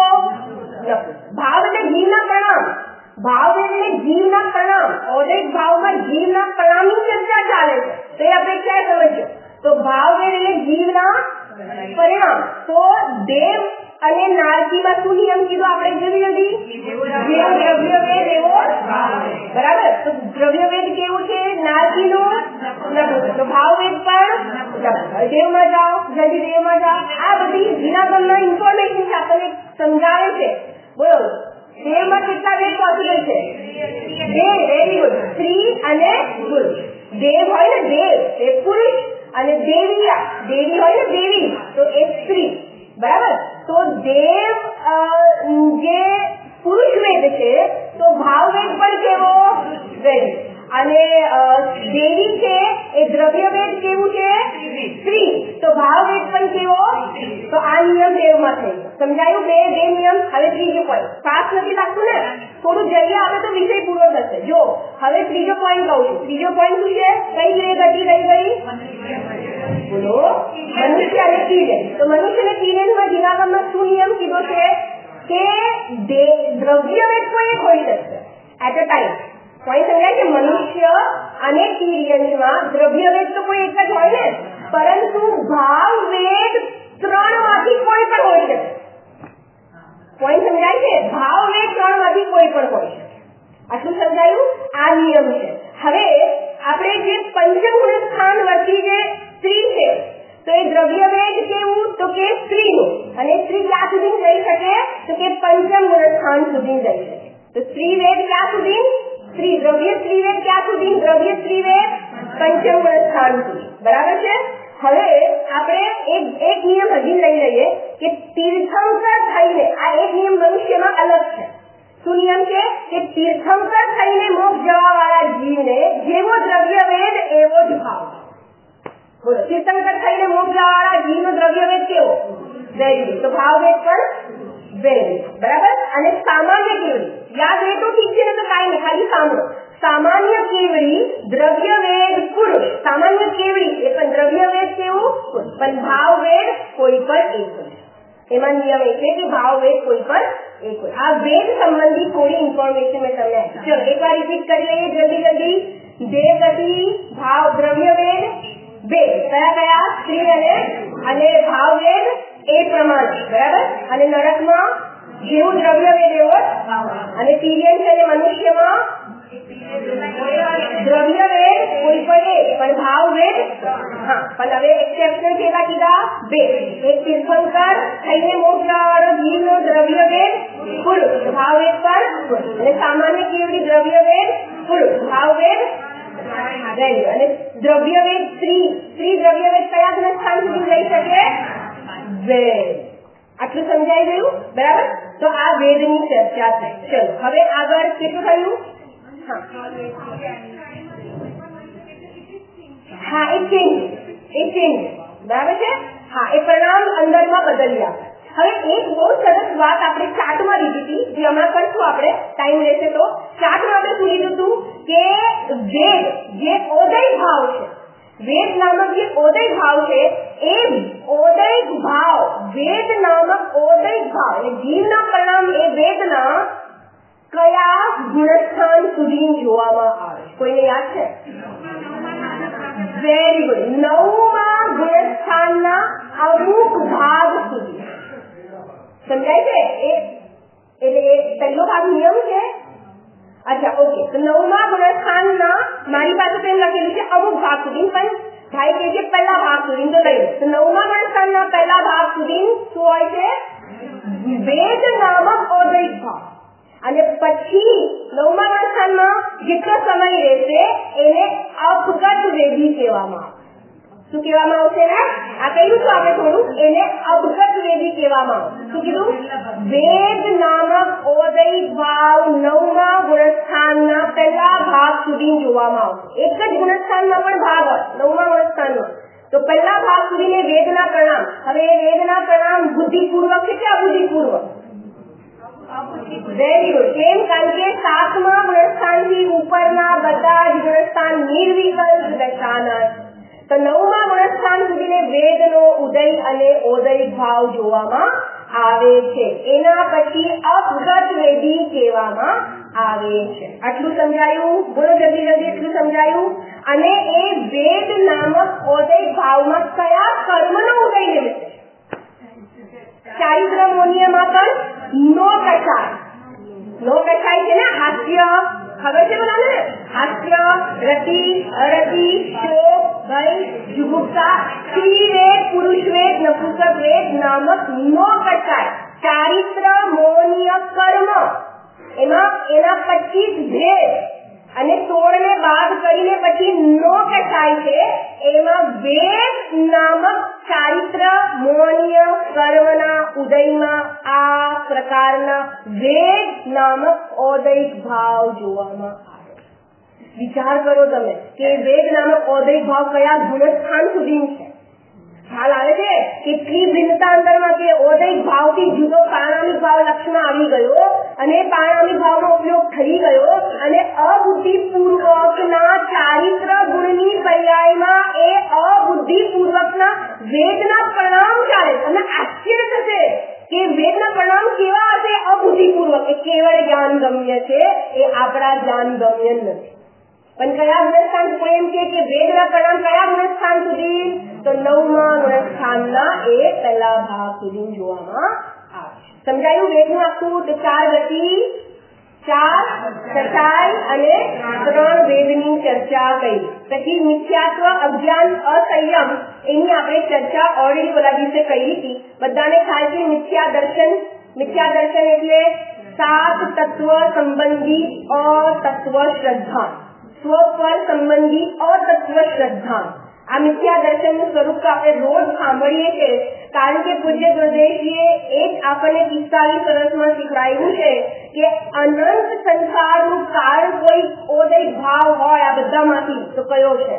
ભાવ એટલે જીવના પ્રણામ. ભાવ એટલે જીવના પ્રણામ. ઓદૈક ભાવમાં જીવના પ્રણામની ચર્ચા ચાલે છે, તો એ આપણે ક્યાં સમજ્યો? તો ભાવ એટલે જીવના પરિણામ. તો દેવ અને નારકીમાં શું નિયમ કીધો આપણે? જલ્દી જલ્દી. જેવો દ્રવ્ય વેદ એવો બરાબર. તો દ્રવ્ય વેદ કેવું છે? નારકીનું નપુંસક. તો ભાવ વેદ પણ દેવમાં જાઓ, જલ્દી દેવમાં જાઓ. આ બધી જીનાગમના ઇન્ફોર્મેશન છે, આપણને સમજાવે છે. બોલો, દેવમાં કેટલા વેદ પોસિબલ છે? દેવ. Very good. સ્ત્રી અને પુરુષ. દેવ હોય ને દેવ એ પુરુષ, અને દેવિયા દેવી હોય ને દેવી તો એ સ્ત્રી. બરાબર? તો દેવ જે પુરુષ વેદ છે તો ભાવ વેદ પણ કેવો? વેદ. અને દેવી છે એ દ્રવ્ય વેદ કેવું છે? સ્ત્રી. તો ભાવ વેદ પણ કેવો? તો આ નિયમ દેવમાં થઈ. સમજાયું? બે બે નિયમ. હવે ત્રીજો પોઈન્ટ. પાસ નથી લાગતું ને? થોડું જલ્દી આવે તો વિષય પૂરો થશે. જો હવે ત્રીજો પોઈન્ટ કહું છું. ત્રીજો પોઈન્ટ શું છે? કઈ વેદ હતી? કઈ ગઈ? બોલો. મનુષ્ય અને કીડે. તો મનુષ્ય અને કીડેમાં જીનાગમમાં શું નિયમ કીધો છે કે દ્રવ્ય વેદ કોઈ એક હોઈ શકશે એટ અ ટાઈમ. કોઈ સમજાય કે મનુષ્ય અને કીડિયનમાં દ્રવ્ય વેદ તો કોઈ એક જ હોય ને, પરંતુ ભાવ વેદ ત્રણ માંથી કોઈ પણ હોઈ શકે. કોઈ સમજાય છે? ભાવ વેદ ત્રણ માંથી કોઈ પણ હોઈ શકે. આટલું સમજાયું? આ નિયમ છે. હવે આપણે જે પંચમ સ્થાન વચ્ચે જે સ્ત્રી છે તો એ દ્રવ્ય વેદ કેવું? તો કે સ્ત્રીનું. અને સ્ત્રી ક્યાં સુધી જઈ શકે? તો કે પંચમ સ્થાન સુધી જઈ શકે. તો સ્ત્રી વેદ ક્યાં સુધી? સ્ત્રી દ્રવ્ય સ્ત્રી વેદ ક્યાં સુધી? દ્રવ્ય સ્ત્રી વેદ પંચમ સ્થાન સુધી. બરાબર છે? હવે આપણે એક એક નિયમ હજી લઈ લઈએ કે તીર્થંકર થઈને, આ એક નિયમ મનુષ્યમાં અલગ છે. શું નિયમ છે? કે તીર્થંકર થઈને મોક્ષ જવા વાળા જીવને જેવો દ્રવ્ય વેદ એવો જ ભાવ. બોલો, તીર્થંકર થઈને મોક્ષ જવા વાળા જીવનો દ્રવ્ય વેદ કેવો? વેદ. તો ભાવ વેદ પણ વેદ. બરાબર? અને સામાન્ય કેવડી યાદ રહે તો ઠીક છે, ને તો કાંઈ નહીં, ખાલી સાંભળો. સામાન્ય કેવડી દ્રવ્ય વેદ પુરુષ. સામાન્ય કેવડી એ પણ દ્રવ્ય વેદ કેવું? પણ ભાવ વેદ કોઈ પણ એક હોય. એમાં નિયમ એ છે કે ભાવ વેદ કોઈ પણ એક હોય. આ વેદ સંબંધી થોડી ઇન્ફોર્મેશન મેં તમને આપી. ચલો એકવાર રિપીટ કરી લઈએ જલ્દી જલ્દી. દેવ ગતિ, ભાવ દ્રવ્ય વેદ વેદ કયા કયા? સ્ત્રી અને અને ભાવ વેદ એ પ્રમાણે. બરાબર? અને નરકમાં જેવું દ્રવ્ય વેદ એવો, અને તિર્યન છે અને મનુષ્યમાં દ્રવ્ય વેદ કોઈ પણ એક, પણ ભાવ વેદ હા. પણ હવે એક્સેપ્શન કેવા કીધા? બે. એક તીર્થંકર થઈને મોક્ષ વાળો જીવનો દ્રવ્ય વેદ પુરુષ, ભાવ વેદ પણ, અને સામાન્ય કેવડી દ્રવ્ય વેદ પુરુષ, ભાવ વેદ વેદ. અને દ્રવ્ય વેદ સ્ત્રી સ્ત્રી દ્રવ્ય વેદ કયા સ્થાન સુધી જઈ શકે? વેદ. આટલું સમજાઈ ગયું? બરાબર? તો આ વેદની ચર્ચા થઈ. ચલો હવે આગળ કેટલું થયું? હા, એ ચેન્જ એ ચેન્જ બરાબર છે. હા, એ પરિણામ અંદરમાં બદલી આપે. હવે એક બહુ સરસ વાત આપણે ચાર્ટમાં લીધી હતી, જે હમણાં કરશું આપણે, ટાઈમ રહેશે તો. ચાર્ટમાં આપણે શું લીધું હતું કે વેદ જે ઓદય ભાવ છે, વેદ નામક જે ઓદય ભાવ છે એ ઓદય ભાવ વેદ નામક ઓદય ભાવ એટલે જીવના પરિણામ એ વેદના ગુણસ્થાન સુધી જોવામાં આવે? કોઈને યાદ છે? Very good. નવમાં ગુણસ્થાનના અમુક ભાગ સુધી સમજાય છે? એટલે પહેલો ભાગ નિયમ છે. અચ્છા, ઓકે. તો નવમા ગુણસ્થાનના મારી પાસે તો એમ લખેલું છે અમુક ભાગ સુધી, પણ ભાઈ કે છે પહેલા ભાગ સુધી. તો લઈ તો નવમા ગુણસ્થાનના પહેલા ભાગ સુધી શું હોય છે? વેદ નામક ઔદૈક ભાવ. અને પછી નવમા ગુણસ્થાનમાં જેટલો સમય રહેશે એને અપગત વેદી કહેવામાં આવે. શું કહેવામાં આવશે ને? આ કહ્યું તો આપણે થોડું, એને અપગત વેદી કહેવામાં આવે. શું કીધું? વેદ નામક ઔદૈક ભાવ નવમા ગુણસ્થાનના પહેલા ભાગ સુધી જોવામાં આવશે. એક જ ગુણસ્થાનમાં પણ ભાગ હોય નવમા ગુણસ્થાનમાં, તો પહેલા ભાગ સુધીને વેદના પ્રણામ. હવે વેદના પ્રણામ બુદ્ધિપૂર્વક છે કે અબુદ્ધિપૂર્વક? Very good. કેમ? કારણ કે સાતમા ગુણસ્થાનથી ઉપરના બધા જ ગુણસ્થાન નિર્વિકલ્પ દશાના. તો નવમા ગુણસ્થાન સુધીને વેદનો ઉદય અને ઔદૈક ભાવ જોવામાં આવે છે. એના પછી અપગત વેદી કહેવામાં આવે છે. આટલું સમજાયું? બોલો જલ્દી જલ્દી. એટલું સમજાયું? અને એ વેદ નામક ઔદૈક ભાવમાં કયા કર્મનો ઉદય રહેશે? ચારિત્ર મોનિયમાં પણ નો કસાય. નો કસાય છે ને? હાસ્ય ખબર છે બધાને? હાસ્ય, રતિ, અરતિ, શોક, ભય, જુગુપ્સા, સ્ત્રી વેદ, પુરુષ વેદ, નપુંસક વેદ નામક નો કસાય ચારિત્ર મોનિય કર્મ. એમાં એના પચીસ ભેદ અને સોળ ને બાદ કરીને પછી નો કસાય છે. એમાં વેદ નામક ચારિત્ર મોનિય કર્મના ઉદયમાં આ પ્રકારના વેદ નામક ઔદૈક ભાવ જોવામાં આવે. વિચાર કરો તમે કે વેદ નામક ઔદૈક ભાવ કયા ગુણસ્થાન સુધી છે. ખ્યાલ આવે છે? કેટલી ભિન્નતા અંદરમાં કે ઔદૈક ભાવથી જુદો પારણામિક ભાવ લક્ષમાં આવી ગયો અને પારણામિક ભાવનો ઉપયોગ થઈ ગયો અને અબુદ્ધિપૂર્વકના ચારિત્ર ગુણની પર્યાયમાં એ અબુદ્ધિપૂર્વકના વેદના પ્રણામ ચાલે. અને આશ્ચર્ય થશે કે વેદના પ્રણામ કેવા હશે? અબુદ્ધિપૂર્વક. એ કેવળ જ્ઞાન ગમ્ય છે, એ આપણા જ્ઞાન ગમ્ય નથી. પણ કયા ગુણસ્થાન? કોઈ એમ કે વેદના પ્રણામ કયા ગુણસ્થાન સુધી? તો નવમા ગુણસ્થાનના એ પહેલા ભાગ સુધી જોવામાં આવે. સમજાયું? વેદનું આખું તો ચાર ગતિ, ચાર કસાય અને ત્રણ વેદની ચર્ચા કરી. પછી મિથ્યાત્વ, અજ્ઞાન, અસંયમ એની આપણે ચર્ચા ઓલરેડી ઓલા દિવસે કરી હતી. બધાને ખ્યાલ છે મિથ્યા દર્શન? મિથ્યા દર્શન એટલે સાત તત્વ સંબંધી અતત્વ શ્રદ્ધા, સ્વ પર સંબંધી અતત્વ શ્રદ્ધા. આ મિથ્યા દર્શનનું સ્વરૂપ તો આપણે રોજ સાંભળીએ છીએ, કારણ કે પૂજ્ય ગુરુદેવજીએ એક આપણને પિસ્તાલીસ વર્ષમાં શીખવાડ્યું છે કે અનંત સંસારનું કારણ કોઈ ઔદૈક ભાવ હોય આ બધામાંથી, તો કયો છે?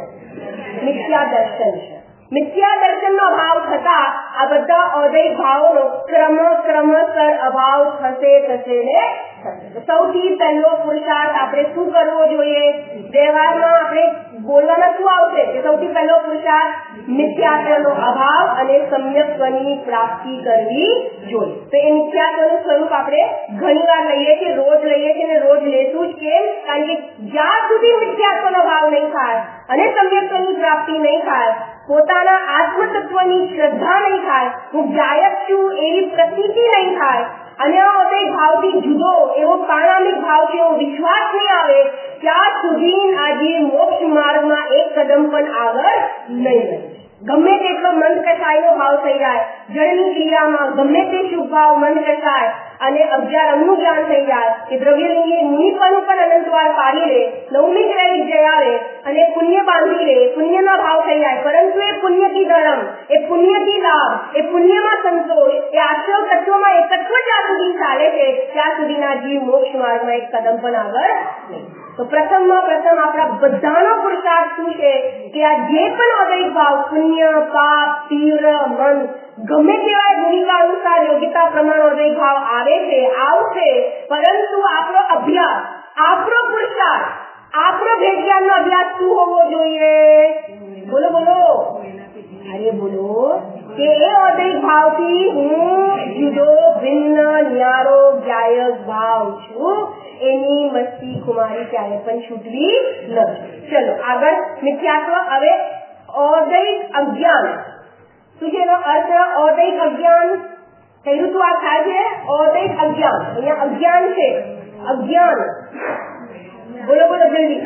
મિથ્યા દર્શન છે. મિથ્યા દર્શનનો અભાવ થતા આ બધા ઔદૈક ભાવોનો ક્રમ ક્રમસર અભાવ થશે થશે ને થશે. સૌથી પહેલો પુરુષાર્થ આપણે શું કરવો જોઈએ? વ્યવહારમાં આપણે બોલવામાં શું આવશે કે સૌથી પહેલો પુરુષાર્થ મિથ્યાત્વનો અભાવ અને સમ્યક્ત્વની પ્રાપ્તિ કરવી જોઈએ. તો એ મિથ્યાત્વનું સ્વરૂપ આપણે ઘણી વાર લઈએ છીએ, રોજ લઈએ છીએ અને રોજ લેશું જ. કેમ? કારણ કે જ્યાં સુધી મિથ્યાત્વનો ભાવ નહીં થાય અને સમ્યક્ત્વની પ્રાપ્તિ નહીં થાય, પોતાના આત્મતત્વની શ્રદ્ધા નહીં થાય, હું ગાયક છું એવી પ્રતીતિ નહીં થાય અને ઔદૈક ભાવથી જુદો એવો પારણામિક ભાવ છે એવો વિશ્વાસ નહીં આવે, ત્યાં સુધી આજે મોક્ષ માર્ગમાં એક કદમ પણ આગળ નહીં રહે. ગમે તેટલો મંદ કસાયનો ભાવ થઈ જાય, જળની ક્રિયામાં ગમે તે શુભ ભાવ મંદ કસાય અને અગિયાર અંગનું જ્ઞાન થઈ જાય કે દ્રવ્યલિંગી મુનિપનું પણ અનંતવાર પાડી લે, નવમી ક્રેડિટ જઈ આવે અને પુણ્ય બાંધી લે, પુણ્યનો ભાવ થઈ જાય. પરંતુ એ પુણ્યથી ધર્મ, એ પુણ્યથી લાભ, એ પુણ્યમાં સંતોષ, એ આશ્રવ તત્વમાં એકત્વ જ્યાં સુધી ચાલે છે ત્યાં સુધીના જીવ મોક્ષ માર્ગમાં એક કદમ પણ આગળ નહીં. તો પ્રથમમાં પ્રથમ આપણા બધાનો પુરુષાર્થ શું છે કે આ જે પણ ઔદૈક ભાવ પુણ્ય, પાપ, તીવ્ર, મન ગમે તેવા ભૂમિકા અનુસાર યોગ્યતા પ્રમાણ ઔદૈક ભાવ આવે છે, આવશે, પરંતુ આપણો અભ્યાસ, આપણો પુરુષાર્થ, આપણો ભેદજ્ઞાનનો અભ્યાસ શું હોવો જોઈએ? બોલો બોલો. અરે બોલો કે એ ઔદૈક ભાવથી હું જુદો ભિન્ન ન્યારો ગાયક ભાવ છું એની મસ્તી વૃત્તિ કુમારી ક્યારે પણ છૂટવી નથી. ચલો આગળ મિથ્યાત્વ. હવે ઔદૈક અજ્ઞાન શું છે એનો અર્થ? ઔદૈક અજ્ઞાન કહ્યું તું આ થાય છે ઔદૈક અજ્ઞાન. અહીંયા અજ્ઞાન છે, અજ્ઞાન. બોલો બોલો જલ્દી.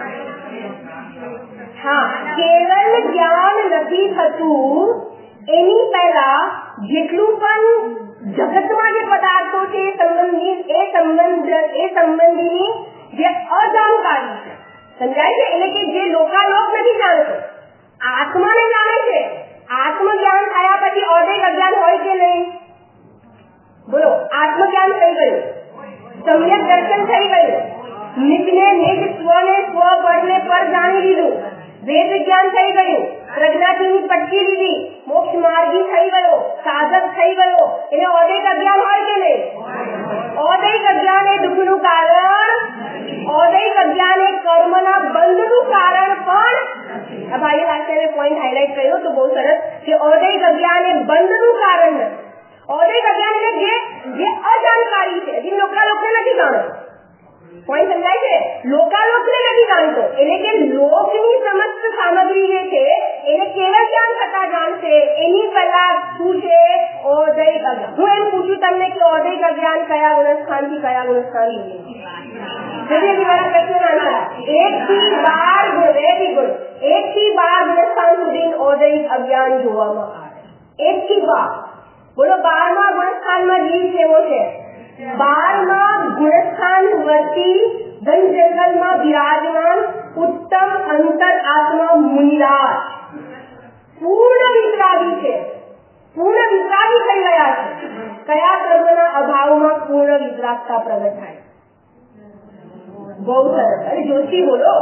હા, કેવલ જ્ઞાન નથી થતું, એની પહેલા જેટલું પણ જગતમાં જે પદાર્થો છે એ સંબંધિત એ સંબંધ એ સંબંધીની જે અજાણકારી છે, સમજાય છે? એટલે કે જે લોકાલોક નથી જાણતો, આત્માને જાણે છે. આત્મજ્ઞાન થયા પછી ઔદૈક અજ્ઞાન હોય કે નહીં? બોલો. આત્મજ્ઞાન થઈ ગયું, સમ્યક દર્શન થઈ ગયું, નિજને નિજ, સ્વને સ્વ, પરને પર જાણી લીધું, વેદ જ્ઞાન થઈ ગયું, પ્રજ્ઞાથી પટકી લીધી, મોક્ષ માર્ગી થઈ ગયો, સાધક થઈ ગયો. એને ઔદૈક અજ્ઞાન હોય કે નહીં? ઔદૈક અજ્ઞાન એ દુઃખનું કારણ, ઔદૈક અજ્ઞાન એ કર્મના બંધનું કારણ પણ. ભાઈએ લાસ્ટ પોઈન્ટ હાઇલાઇટ કર્યો તો બહુ સરસ કે ઔદૈક અજ્ઞાન એ બંધનું કારણ નથી. ઔદૈક અજ્ઞાન એટલે જે જે અજાણકારી છે, જે લોકાલોકને નથી જાણતો. પોઈન્ટ સમજાય છે? લોકાલોકને નથી જાણતો એટલે કે લોકની સમસ્ત સામગ્રી જે છે એને કેવળ જ્ઞાન થતા જાણશે. એની પહેલા શું છે? ઔદૈક અજ્ઞાન. હું એમ પૂછું તમને કે ઔદૈક અજ્ઞાન કયા ગુણસ્થાનથી કયા ગુણસ્થાન? એક થી બાર વેરી ગુડ. એક થી બાર ગુણસ્થાન સુધી ઔદૈક અજ્ઞાન જોવામાં આવે. એક થી બાર. બોલો બારમા ગુણસ્થાનમાં જીવ કેવો છે? બારમા ગુણસ્થાન વર્તી ધન જંગલમાં બિરાજમાન ઉત્તમ અંતર આત્મા મુનિરાજ પૂર્ણ વિતરાગી છે. પૂર્ણ વિતરાગી થઈ ગયા છે. કયા કર્મના અભાવમાં પૂર્ણ વિતરાગતા પ્રગટ થાય? બહુ સરસ. અરે જોશી બોલો.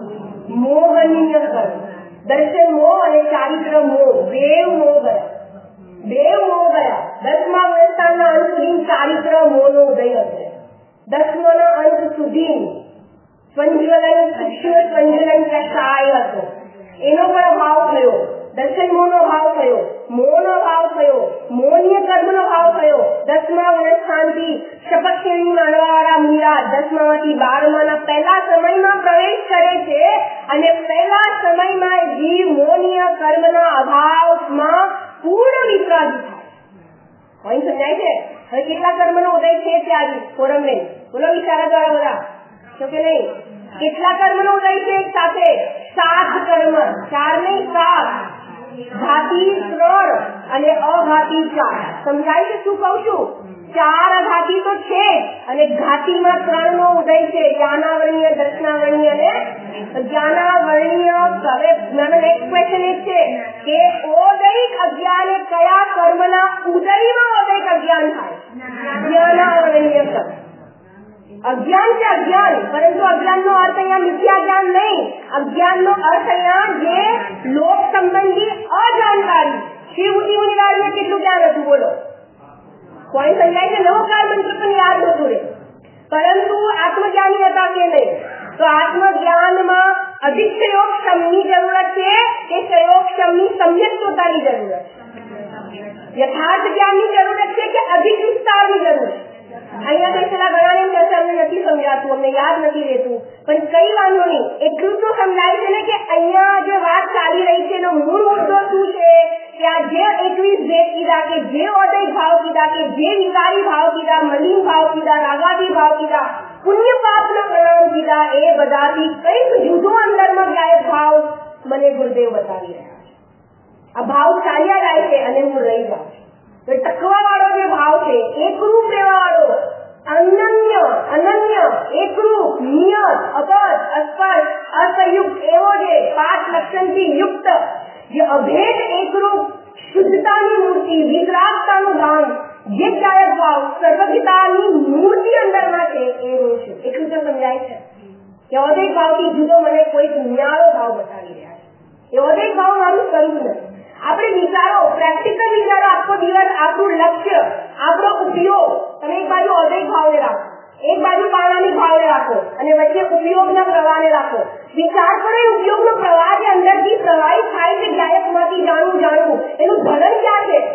મોહનીય કર્મ, દર્શન મોહ અને ચારિત્ર મોહ, દેવ મોહ ગયા. દેવ મોહ ગયા. દસમા ગુણસ્થાનના અંત સુધી ચારિત્ર મોહનો ઉદય હશે. દસમાના અંત સુધી સ્વંજ્વલન સૂક્ષ્મ સ્વંજ્વલન કસાય હતો, એનો પણ અભાવ થયો. દર્શન મોહનો ભાવ થયો, મોહનો ભાવ થયો, મોહનીય કર્મનો ભાવ થયો. દસમા ગુણસ્થાનથી શપથ શ્રેણી માનવાવાળા મીરા દસમામાંથી બારમાના પહેલા સમયમાં પ્રવેશ કરે છે અને પહેલા સમયમાં જીવ મોહનીય કર્મના અભાવમાં પૂર્ણ વિતરાગી થાય. પોઈન્ટ સમજાય છે? હવે કેટલા કર્મનો ઉદય છે ત્યારે ફોરમ લઈ બોલો વિચારા દ્વારા બધા તો કે નહીં? કેટલા કર્મનો ઉદય છે એક સાથે? સાત કર્મ. ચાર નહીં સાત. ઘાતી ત્રણ અને અઘાતી ચાર. સમજાય છે શું કઉ છું? ચાર અઘાતી તો છે અને ઘાતીમાં ત્રણ નો ઉદય છે. જ્ઞાનાવરણીય, દર્શનાવરણીય અને જ્ઞાનાવરણીય. હવે મારો નેક્સ્ટ ક્વેશ્ચન એ છે કે ઔદૈક અજ્ઞાન એ કયા કર્મના ઉદયમાં ઔદૈક અજ્ઞાન થાય? જ્ઞાનાવરણીય કર્મ. અજ્ઞાન છે અજ્ઞાન, પરંતુ અજ્ઞાન નો અર્થ અહીંયા મિથ્યા જ્ઞાન નહીં. અજ્ઞાન નો અર્થ અહીંયા જે લોક સંબંધી અજાણકારી. શિવ બુદ્ધિ મુનિરાજને કેટલું જ્ઞાન હતું? બોલો. પોઈન્ટ સમજાય છે? નવકાર મંત્ર પણ યાદ નતું રે, પરંતુ આત્મજ્ઞાની હતા કે નહીં? તો આત્મજ્ઞાનમાં અધિક પ્રયોગક્ષમની જરૂરત છે કે પ્રયોગક્ષમની સમ્યક્તાની જરૂરત છે? યથાર્થ જ્ઞાનની જરૂરત છે કે અધિક વિસ્તારની જરૂર છે? અહીંયા બેસેલા ઘણાને એમ કહેશે અમને નથી સમજાતું, અમને યાદ નથી રહેતું, પણ કઈ વાંધો નહીં. એટલું તો સમજાય છે ને કે અહીંયા જે વાત ચાલી રહી છે એનો મૂળ મુદ્દો શું છે કે આ જે એકવીસ ભેદ કીધા, કે જે ઔદૈક ભાવ કીધા, કે જે વિકારી ભાવ કીધા, મલિન ભાવ કીધા, રાગાદી ભાવ કીધા, પુણ્ય પાપના પરિણામ કીધા, એ બધાથી કઈક જુદો અંદરમાં ગાયબ ભાવ મને ગુરુદેવ બતાવી રહ્યા છે. આ ભાવ ચાલ્યા જાય છે અને હું રહી જાઉં છું. ટકવા વાળો જે ભાવ છે, એકરૂપ રહેવા વાળો, અનન્ય અનન્ય એકરૂપ નિયત અપદ અસ્પર્શ અસંયુક્ત એવો જે પાંચ લક્ષણથી યુક્ત જે અભેદ એકરૂપ શુદ્ધતાની મૂર્તિ, વિતરાગતાનું ધામ, જે ગાયબ ભાવ સર્વજ્ઞતાની મૂર્તિ અંદરમાં છે એ હું છું. એટલું તો સમજાય છે કે ઔદૈક ભાવથી જુદો મને કોઈ ન્યારો ભાવ બતાવી રહ્યા છે. એ ઔદૈક ભાવ મારું સ્વરૂપ નથી. આપણે વિચારો, પ્રેક્ટિકલ વિચારો. આખો દિવસ આપણું લક્ષ્ય, આપણો ઉપયોગ, તમે એક બાજુ ઔદૈક ભાવને રાખો, એક બાજુ પાણાની ભાવને રાખો અને વચ્ચે ઉપયોગના પ્રવાહને રાખો. વિચાર કરો એ ઉપયોગનો પ્રવાહ જે અંદરથી પ્રવાહિત થાય છે ગાયકમાંથી જાણવું જાણવું, એનું ધરણ ક્યાં છે?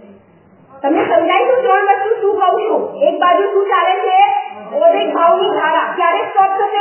તમને સમજાય છે ત્રણ વસ્તુ શું કહું છું? એક બાજુ શું ચાલે છે? ઔદૈક ભાવની ધારા. ક્યારે સ્ટોપ થશે?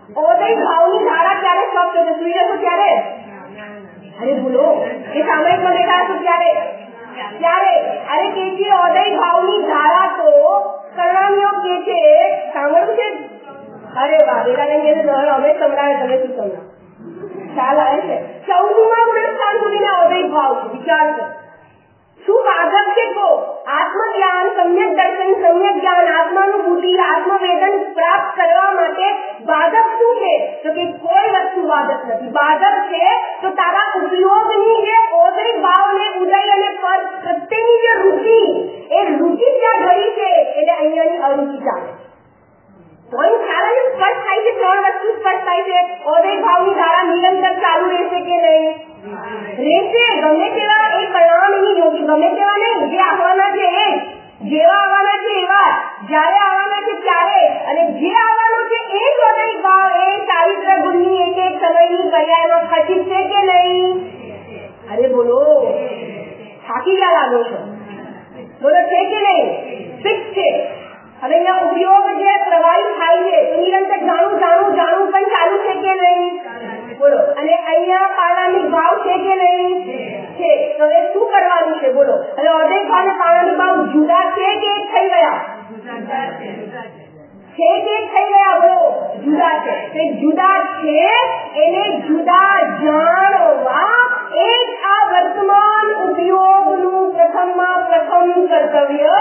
ઓદય ભાવની ધારા ક્યારે સ્ટોપ થશે? સુઈ જશો ત્યારે? અરે બોલો, એ સામાયિકમાં બેઠા હશો ત્યારે? ત્યારે અરે કે છે ઓદય ભાવની ધારા તો કરવામીઓ કે છે, સાંભળવું છે? અરે વાહ, બેટાને કે છે અમે સંભળાવે, તમે શું સંભળાવ? ખ્યાલ આવે છે? ચૌદમા ગુણસ્થાન સુધીના ઓદય ભાવ છે. વિચાર કરો શું વાજબ છે? કો આત્મજ્ઞાન, સમ્યક દર્શન, સમ્યક જ્ઞાન, આત્માનુભૂતિ, આત્મવેદન પ્રાપ્ત કરવા માટે બાધક શું છે? તો કે કોઈ વસ્તુ બાધક નથી. બાધક છે તો તારા ઉપયોગની જે ઓદય ભાવ ને ઉદય અને પર પ્રત્યેની જે રુચિ, એ રુચિ ત્યાં ઘડી છે એટલે અહીંયાની અરુચિ ચાલે. પોઈન્ટ ખ્યાલ આવે? સ્પષ્ટ થાય છે? ત્રણ વસ્તુ સ્પષ્ટ થાય છે. ઓદય ભાવની ધારા નિરંતર ચાલુ રહેશે કે નહીં? રહેશે. ગમે તેવા એ પરિણામ એની યોગી, ગમે તેવા નહીં, જે આવવાના છે એ જેવા આવવાના છે એવા, જયારે આવવાના છે ત્યારે, અને જે આવવાનો છે એ જ ઓદય ભાવ એ ચારિત્ર ગુણની એક એક સમયની પર્યાયમાં ખચિત છે કે નહીં? અરે બોલો, થાકી ગયા લાગો છો? બોલો, છે કે નહીં? ફિક્સ છે. હવે અહીંયા ઉપયોગ જે પ્રવાહી થાય છે એ નિરંતર જાણું જાણું જાણું પણ ચાલુ છે કે નહીં? બોલો. અને અહીંયા પારણામિક ભાવ છે કે નહીં? છે. તો હવે શું કરવાનું છે? બોલો. હવે ઓદય ભાવ અને પારણામિક ભાવ જુદા છે કે એક થઈ ગયા? છે કે એક થઈ ગયા? બોલો, જુદા છે. તે જુદા છે એને જુદા જાણવા એ જ આ વર્તમાન ઉપયોગનું પ્રથમમાં પ્રથમ કર્તવ્ય.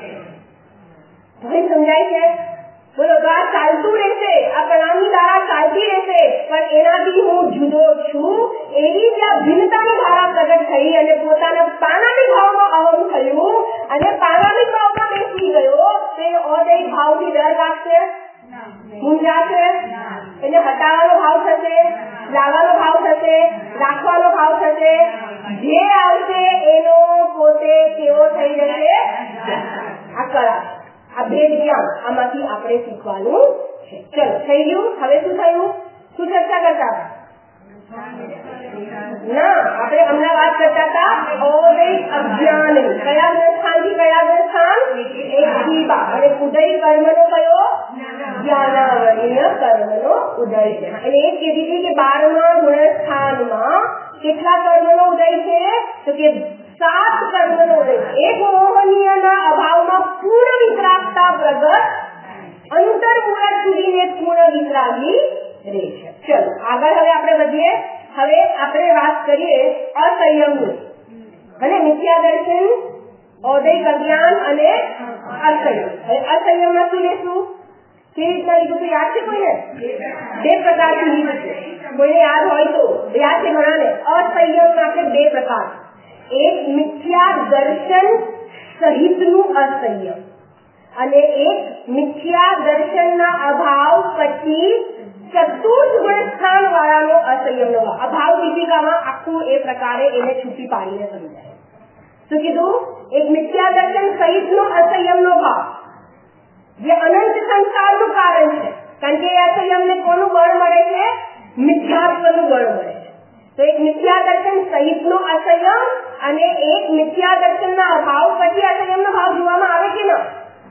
સમજાય છે? બોલો. તો આ ચાલતું રહેશે, આ પ્રણામની ધારા ચાલતી રહેશે, પણ એનાથી હું જુદો છું એવી જ આ ભિન્નતાની ધારા પ્રગટ થઈ અને પોતાના પારણામિક ભાવમાં અહમ થયું અને પારણામિક ભાવમાં બેસી ગયો તો એ ઓદય ભાવથી ડર લાગશે, મૂંઝાશે, એને હટાવવાનો ભાવ થશે, લાવવાનો ભાવ થશે, રાખવાનો ભાવ થશે. જે આવશે એનો પોતે કેવો થઈ જશે? આ કરા, આ ભેદ જ્ઞાન, આમાંથી આપણે શીખવાનું છે. ચલો, થઈ ગયું. હવે શું થયું? શું ચર્ચા કરતા હતા? ના, આપણે હમણાં વાત કરતા હતા ઓદય અજ્ઞાન. કયા સ્થાનથી કયા સ્થાન? એક થી બાર. અને ઉદય કર્મનો કયો? જ્ઞાનાવર્ણીય કર્મનો ઉદય છે. અને એ કીધી હતી કે બારમા ગુણસ્થાનમાં કેટલા કર્મનો ઉદય છે? તો કે સાત કર્મનો ઉદય. એક મોહનીયના અભાવમાં પૂર્ણ વિતરાગતા પ્રગટ અંતર્મૂળ સુધીને પૂર્ણ વિતરાગી રહે છે. ચલો આગળ હવે આપણે વધીએ. હવે આપણે વાત કરીએ અસંયમની અને મિથ્યા દર્શન, ઓદય અજ્ઞાન અને અસંયમ. હવે અસંયમમાં શું લેશું? કેવી રીતના લીધું તો યાદ છે કોઈને? બે પ્રકારથી લીધું છે. કોઈને યાદ હોય તો યાદ છે ઘણાને. અસંયમ આપણે બે પ્રકાર, એક મિથ્યા દર્શન સહિતનું અસંયમ અને એક મિથ્યા દર્શનના અભાવ પછી ચતુર્થ ગુણસ્થાન વાળાનો અસંયમનો ભાવ. અભાવ દીપિકામાં આખું એ પ્રકારે એને છૂટી પાડીને સમજાય. શું કીધું? એક મિથ્યા દર્શન સહિતનો અસંયમનો ભાવ જે અનંત સંસારનું કારણ છે. કારણ કે એ અસંયમને કોનું બળ મળે છે? મિથ્યાત્વનું બળ મળે છે. તો એક મિથ્યા દર્શન સહિતનો અસંયમ અને એક મિથ્યા દર્શનના અભાવ પછી અસંયમનો ભાવ જોવામાં આવે કે ન?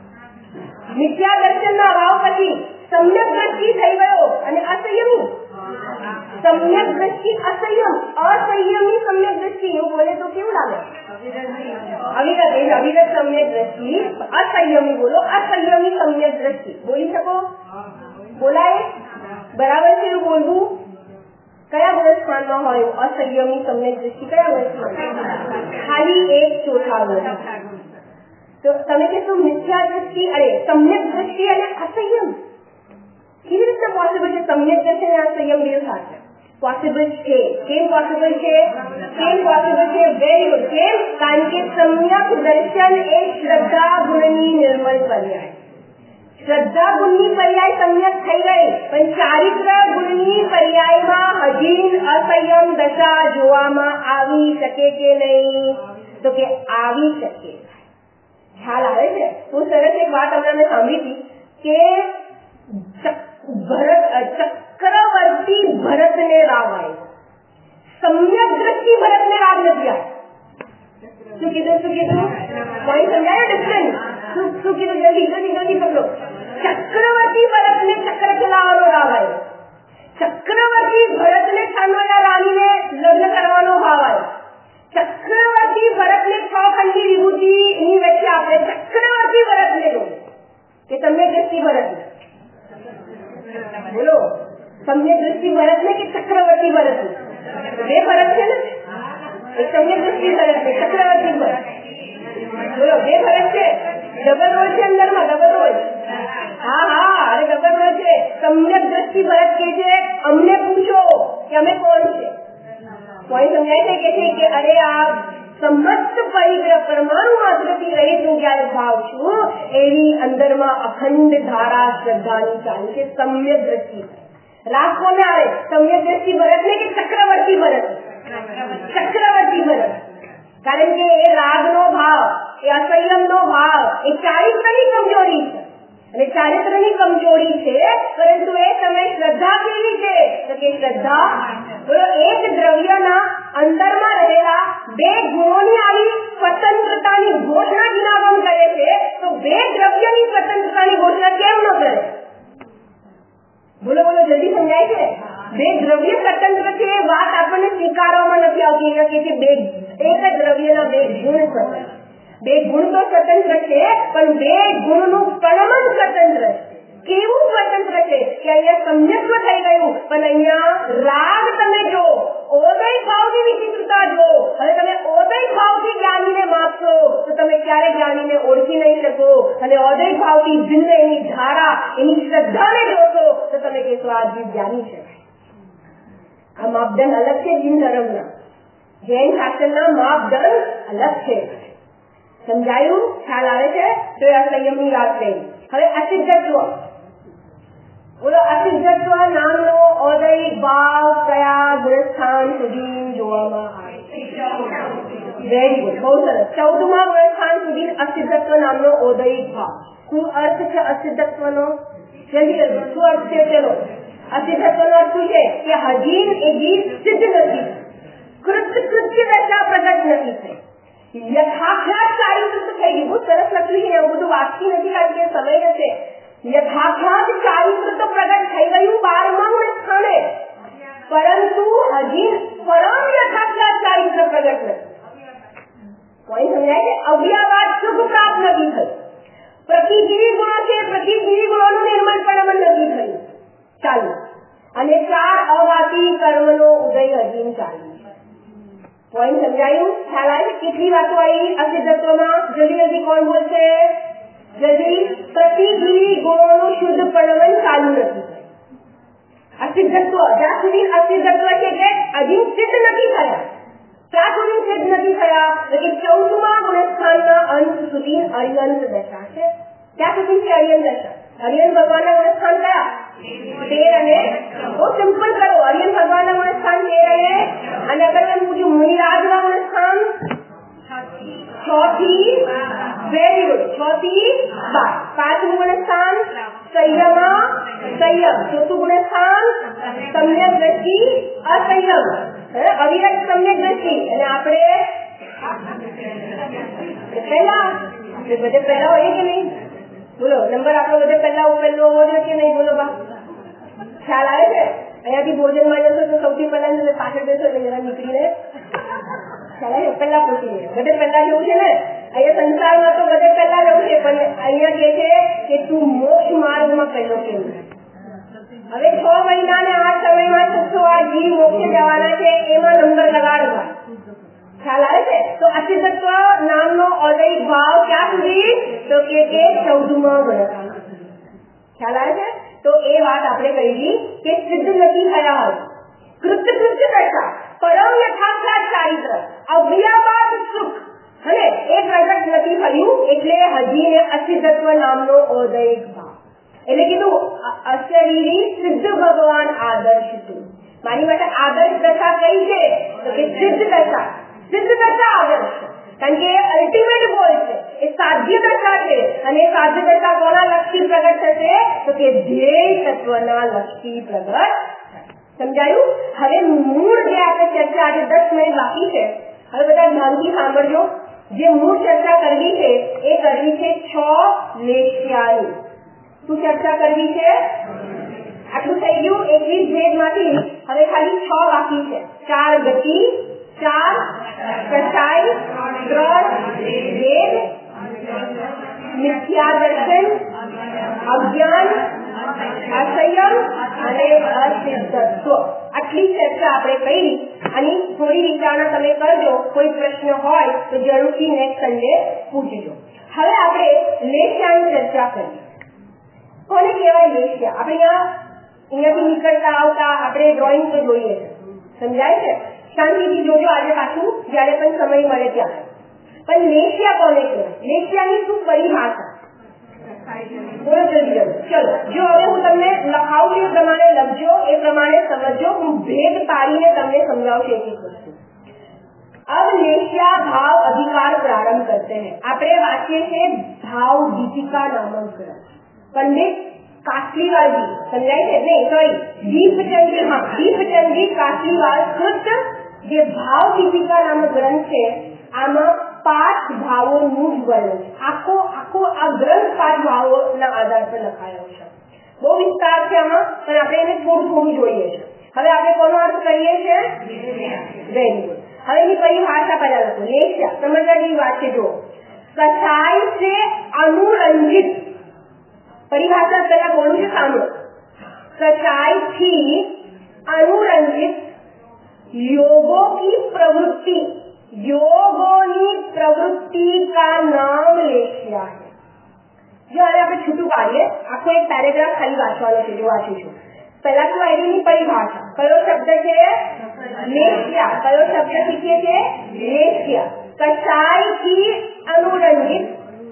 મિથ્યા દર્શનના અભાવ પછી સમ્યક દ્રષ્ટિ થઈ ગયો અને અસંયમી સમ્યક દ્રષ્ટિ અસંયમ, અસંયમી સમ્યક દ્રષ્ટિ. એવું બોલે તો કેવું લાગે? અવિરત. અવિરત સમ્યક દ્રષ્ટિ, અસંયમી બોલો, અસંયમી સમ્યક દ્રષ્ટિ બોલી શકો? બોલાય? બરાબર છે એવું બોલવું? કયા ગુણસ્થાનમાં હોય અસંયમી સમ્યક દ્રષ્ટિ? કયા ગુણસ્થાન? ખાલી એક ચોથા ગુણ. તો તમે કહેશો મિથ્યા દ્રષ્ટિ, અરે સમ્યક દ્રષ્ટિ અને અસંયમ કેવી રીતે પોસિબલ છે? સમ્યક દ્રષ્ટિ અને અસંયમ બે સાથે પોસિબલ છે. કેમ પોસિબલ છે? કેમ પોસિબલ છે? Very good. કેમ? કારણ કે સમ્યક દર્શન એ શ્રદ્ધા ગુણની નિર્મળ પર્યાય. શ્રદ્ધા ગુણની પર્યાય સમ્યક થઈ ગઈ, પણ ચારિત્ર ગુણની પર્યાયમાં હજી અસંયમ દશા જોવામાં આવી શકે કે નહીં? તો કે આવી શકે. ખ્યાલ આવે છે? હું સરસ એક વાત હમણાં મેં સાંભળી હતી કે ભરત ચક્રવર્તી ભરતને રાગ આવ્યો, સમ્યક દ્રષ્ટિ ભરતને રાગ નથી આવ્યો. શું કીધું? શું કીધું? કોઈ સમજાય ડિફરન્સ? શું શું કીધું? જલ્દી જલ્દી જલ્દી પકડો. ચક્રવર્તી ભરતને ચક્ર ચલાવવાનો રાગ આવ્યો, ચક્રવર્તી ભરતને છાનવાના રાણીને લગ્ન કરવાનો ભાવ આવ્યો. ચક્રવર્તી ભરતને છ ખંડી વિભૂતિની વચ્ચે આપણે ચક્રવર્તી ભરતને લો કે સમ્યક દ્રષ્ટિ ભરતને બોલો, સમ્યક દ્રષ્ટિ ભરતને કે ચક્રવર્તી ભરતને? બે ભરત છે ને, એક સમ્યક દ્રષ્ટિ ભરત ને ચક્રવર્તી ભરત. બોલો, બે ભરત છે. ડબલ રોલ છે અંદરમાં, ડબલ રોલ. હા હા અરે ડબલ રોલ છે. સમ્યક દ્રષ્ટિ ભરત કે છે અમને પૂછો કે અમે કોણ છે. પોઈન્ટ સમજાય છે કે છે કે અરે આ સમસ્ત પરિગ્રહ પરમાણુ માત્રથી રહિત હું જયારે ભાવ છું એવી અંદરમાં અખંડ ધારા શ્રદ્ધાની ચાલી છે સમ્યક દ્રષ્ટિ. રાગ કોને આવે? સમ્યક દ્રષ્ટિ ભરત ને કે ચક્રવર્તી ભરત? ચક્રવર્તી ભરત. કારણ કે એ રાગનો ભાવ, એ અસંયમનો ભાવ, એ ચારિત્રની કમજોરી છે. અને ચારિત્રની કમજોરી છે પરંતુ એ સમય શ્રદ્ધા કેવી છે તો કે શ્રદ્ધા બોલો એક દ્રવ્યના અંદરમાં રહેલા બે ગુણોની આવી સ્વતંત્રતાની ઘોષણા જીનાગમ કરે છે તો બે દ્રવ્યની સ્વતંત્રતાની ઘોષણા કેમ ન કરે? બોલો બોલો જલ્દી સમજાય છે? બે દ્રવ્ય સ્વતંત્ર છે એ વાત આપણને સ્વીકારવામાં નથી આવતી. કે છે બે એક જ દ્રવ્યના બે ગુણ સ્વતંત્ર. બે ગુણ તો સ્વતંત્ર છે પણ બે ગુણનું પરિણામ સ્વતંત્ર છે. કેવું સ્વતંત્ર છે કે અહીંયા સમ્યક્ત્વ થઈ ગયું પણ અહીંયા રાગ તમે જો ઓદય ભાવની વિચિત્રતા જો. હવે તમે ઓદય ભાવથી જ્ઞાનીને માપશો તો તમે ક્યારે જ્ઞાનીને ઓળખી નહીં શકો અને ઓદય ભાવથી ભિન્ન એની ધારા એની શ્રદ્ધાને જોશો તો તમે કહેશો આ જીવ જ્ઞાની છે. આ માપદંડ અલગ છે જીન ધર્મના. જૈન શાસ્ત્રના માપદંડ અલગ છે. સમજાયું? ખ્યાલ આવે છે? તો એ અસંયમની વાત થઈ. હવે અસિદ્ધત્વ બોલો. અસિદ્ધત્વ નામનો ઔદયિક ભાવ કયા ગુણસ્થાન સુધી જોવામાં આવે? વેરી ગુડ, બહુ સરસ. ચૌદમા ગુણસ્થાન સુધી અસિદ્ધત્વ નામનો ઔદયિક ભાવ. શું અર્થ છે અસિદ્ધત્વનો? જલ્દી જલ્દી શું અર્થ છે? ચલો, અસિદ્ધત્વનો અર્થ શું છે કે હજી એ જીવ સિદ્ધ નથી, કૃત્ય કૃત્ય દશા પ્રગટ નથી થઈ, યથાખ્યાત ચારિત્ર થઈ ગયું. બહુ સરસ લખ્યું છે, એવું બધું વાંચતી નથી કારણ કે સમય હશે. યથાખ્યાત ચારિત્ર તો પ્રગટ થઈ ગયું બારમા સ્થાને પરંતુ હજી પરમ યથાખ્યાત ચારિત્ર પ્રગટ નથી. પોઈન્ટ સમજાય છે? અવ્યાવાદ સુખ પ્રાપ્ત નથી થયું. પ્રતિજીવી ગુણો છે, પ્રતિજીવી ગુણોનું નિર્મળ પણ નથી થયું. ચાલુ અને ચાર અવાતી કર્મનો ઉદય હજી ચાલુ. પોઈન્ટ સમજાયું? ખ્યાલ આવે? કેટલી વાતો આવી અસિદ્ધત્વમાં? જલ્દી જલ્દી કોણ બોલશે? જલ્દી. પ્રતિજીવી ગુણોનું શુદ્ધ પરિણમન ચાલુ નથી. અસિદ્ધત્વ જ્યાં સુધી અસિદ્ધત્વ છે કે હજી સિદ્ધ નથી થયા, ત્યાં સુધી સિદ્ધ નથી થયા એટલે ચૌદમા ગુણસ્થાનના અંત સુધી અર્યંત દશા છે. ત્યાં સુધી છે અર્યંત દશા. અર્યંત ભગવાનના ગુણસ્થાન કયા? તેર અને બહુ સિમ્પલ કરો. અર્યંત ભગવાનના ગુણસ્થાન તેર અને અને અગર તમે પૂછ્યું મુનિરાજના ગુણસ્થાન છ થી વેરી ગુડ છ થી બાર. પાંચમું ગુણસ્થાન સંયમ સંયમ. ચોથું ગુણસ્થાન સમ્યક દ્રષ્ટિ અસંયમ અવિરત સમ્યક દ્રષ્ટિ. અને આપણે પહેલા બધે પહેલા હોય કે નહીં? બોલો નંબર આપણો બધે પહેલા પહેલો હોવો જોઈએ કે નહીં? બોલો બા ખ્યાલ આવે છે? અહીંયાથી ભોજન માં જશો તો સૌથી પહેલા તમે પાછળ બેસો એટલે જરા નીકળીને ખ્યાલ આવે? પહેલા પૂછી બધે પહેલા જવું છે ને. અહીંયા સંસારમાં તો બધે પહેલા જવું છે પણ અહીંયા કે છે કે તું મોક્ષ માર્ગમાં પહેલો કેમ? હવે છ મહિના ને આઠ સમયમાં છસો આ જીવ મોક્ષે જવાના છે એમાં નંબર લગાડવા. ખ્યાલ આવે છે? તો અસિદ્ધત્વ નામનો ઔદયિક ભાવ ક્યાં સુધી? તો કે ચૌદમા ગુણસ્થાન. ખ્યાલ આવે છે? તો એ વાત આપણે કહી કે સિદ્ધ નથી થયા હોય, કૃત્ય કૃત્ય દશા, પરમ યથાખ્યાત ચારિત્ર, અવ્યાવાદ સુખ અને એ પ્રગટ નથી થયું એટલે હજી ને અસિદ્ધત્વ નામનો ઔદયિક ભાવ. એટલે કીધું અશરીરી સિદ્ધ ભગવાન આદર્શ તું. મારી માટે આદર્શ દશા કઈ છે? તો કે સિદ્ધ દશા. સિદ્ધ દશા આદર્શ કારણ કે એ અલ્ટિમેટ ગોલ છે, એ સાધ્ય દશા છે અને એ સાધ્ય દશા કોના લક્ષી પ્રગટ થશે? તો કે ધ્યેય તત્વના લક્ષી પ્રગટ. સમજાયું? હવે મૂળ જે આપણે ચર્ચા આજે દસ મિનિટ બાકી છે, હવે બધા ધ્યાનથી સાંભળજો. જે મૂળ ચર્ચા કરવી છે એ કરવી છે છ લેશિયાની. શું ચર્ચા કરવી છે? આટલું થઈ ગયું એકવીસ ભેદમાંથી હવે ખાલી છ બાકી છે. ચાર ગતિ, ચાર કસાઈ, ત્રણ ભેદ, મિથ્યા દર્શન, અજ્ઞાન, અસંયમ અને અસિદ્ધત્વ. આટલી ચર્ચા આપણે કરી. અને થોડી વિચારણા તમે કરજો. કોઈ પ્રશ્ન હોય તો જરૂરથી નેક્સ્ટ સન્ડે પૂછજો. હવે આપણે લેશિયાની ચર્ચા કરીએ. કોને કહેવાય લેશિયા? આપણે અહીંયા અહીંયાથી નીકળતા આવતા આપણે ડ્રોઈંગ તો જોઈએ છે, સમજાય છે? શાંતિથી જોજો આજે પાછું જ્યારે પણ સમય મળે ત્યારે. પણ લેશિયા કોને કહેવાય? લેશિયાની શું પરિભાષા? બોલો જલ્દી જલ્દી. ચલો, જો હવે હું તમને લખાવું એ પ્રમાણે લખજો, એ પ્રમાણે સમજો. હું ભેદ પાડીને તમને સમજાવશે એક એક વસ્તુ. अब लेशिया भाव अधिकार प्रारंभ करते हैं. આપણે વાંચીએ છીએ ભાવ દીપિકા નામક ગ્રંથ. પંડિત કાસલીવાલજી, સમજાય છે? નહીં, સોરી, દીપચંદ્ર. હા, દીપચંદ્રી કાસલીવાલ કૃત જે ભાવ દીપિકા નામક ગ્રંથ છે, આમાં પાંચ ભાવોનું જ વર્ણન છે. આખો આખો આ ગ્રંથ પાંચ ભાવોના આધાર પર લખાયો છે. બહુ વિસ્તાર છે આમાં, પણ આપણે એને થોડું થોડું જોઈએ છે. હવે આપણે કોનો અર્થ કરીએ છીએ? Very good. હવે એની પરિભાષા પહેલા લખો. લેશિયા સમજવા જેવી વાત છે. જો કસાય से अनुरंजित, परिभाषा પહેલા બોલું છું, સાંભળો. कसाई થી अनुरंजित योगों की प्रवृत्ति, योगों की प्रवृत्ति का नाम लेशिया है. જો હવે આપણે છૂટું પાડીએ, આખો એક પેરેગ્રાફ ખાલી વાંચવાનો છે. જો વાંચીશું. પહેલા તો એની પરિભાષા. કયો શબ્દ છે? લેશિયા. કયો શબ્દ શીખીએ છીએ? લેશિયા. કસાય થી अनुरंजित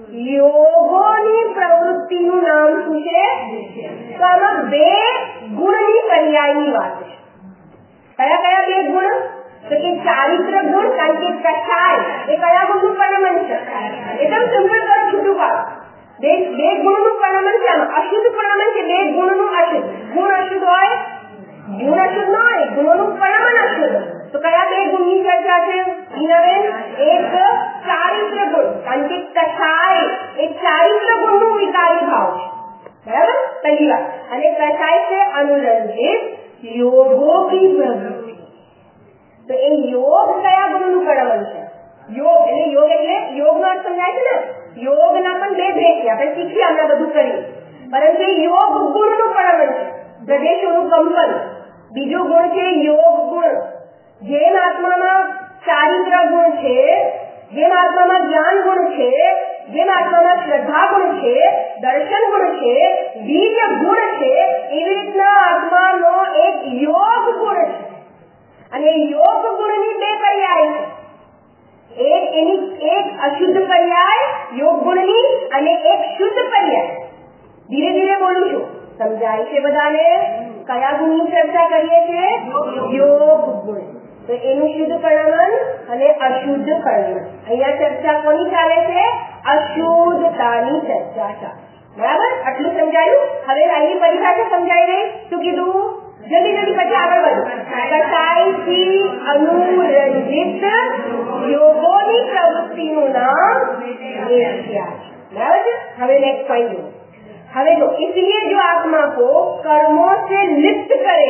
યોગોની પ્રવૃત્તિનું નામ શું છે? તો આમાં બે ગુણની પર્યાયની વાત છે. કયા કયા બે ગુણ? તો કે ચારિત્ર ગુણ, કારણ કે કસાય એ કયા ગુણનું પરિણમન છે? એકદમ સિમ્પલ કરો, છૂટું પાડો. બે બે ગુણનું પરિણમન છે. આમાં અશુદ્ધ પરિણમન છે. બે ગુણનું અશુદ્ધ. ગુણ અશુદ્ધ હોય, ગુણ અશુદ્ધ ન હોય, ગુણોનું પરિણમન અશુદ્ધ. તો કયા બે ગુણની ચર્ચા છે? હિનાબેન, એક ચારિત્ર ગુણ, કારણ કે કસાય એ ચારિત્ર ગુણનું વિકારી ભાવ છે. બરાબર? પહેલી વાત. અને કસાય છે अनुरंजित યોગો की प्रवृत्ति. તો એ યોગ કયા ગુણનું પરિણમન છે? યોગ એટલે યોગ એટલે યોગનો અર્થ સમજાય છે ને? યોગના પણ બે ભેદ છે. આપણે શીખી આપણે બધું કરીએ, પરંતુ યોગ ગુણનું પરિણમન છે. પ્રદેશોનું કંપન. બીજો ગુણ છે યોગ ગુણ. જેમ આત્મામાં ચારિત્ર ગુણ છે, જેમ આત્મામાં જ્ઞાન ગુણ છે, જેમ આત્મામાં શ્રદ્ધા ગુણ છે, દર્શન ગુણ છે, વીર્ય ગુણ છે, એવી રીતના આત્માનો એક યોગ ગુણ છે. અને યોગ ગુણની બે પર્યાય છે. એક એની એક અશુદ્ધ પર્યાય યોગ ગુણની, અને એક શુદ્ધ પર્યાય. ધીરે ધીરે બોલું છું, સમજાય છે બધાને? કયા ગુણની ચર્ચા કરીએ છીએ? યોગ ગુણ. તો એનું શુદ્ધ પરિણમન અને અશુદ્ધ પરિણમન. અહીંયા ચર્ચા કોની ચાલે છે? અશુદ્ધતાની ચર્ચા ચાલે. બરાબર? આટલું સમજાયું? હવે એની પરિભાષા સમજાઈ રહી. શું કીધું? જલ્દી જલ્દી પછી આગળ વધો. કસાયથી अनुरंजित યોગોની પ્રવૃત્તિનું નામ લેશિયા છે. બરાબર છે? હવે નેક્સ્ટ પોઈન્ટ જુઓ. હવે जो इसलिए जो आत्मा को कर्मों से लिप्त करे,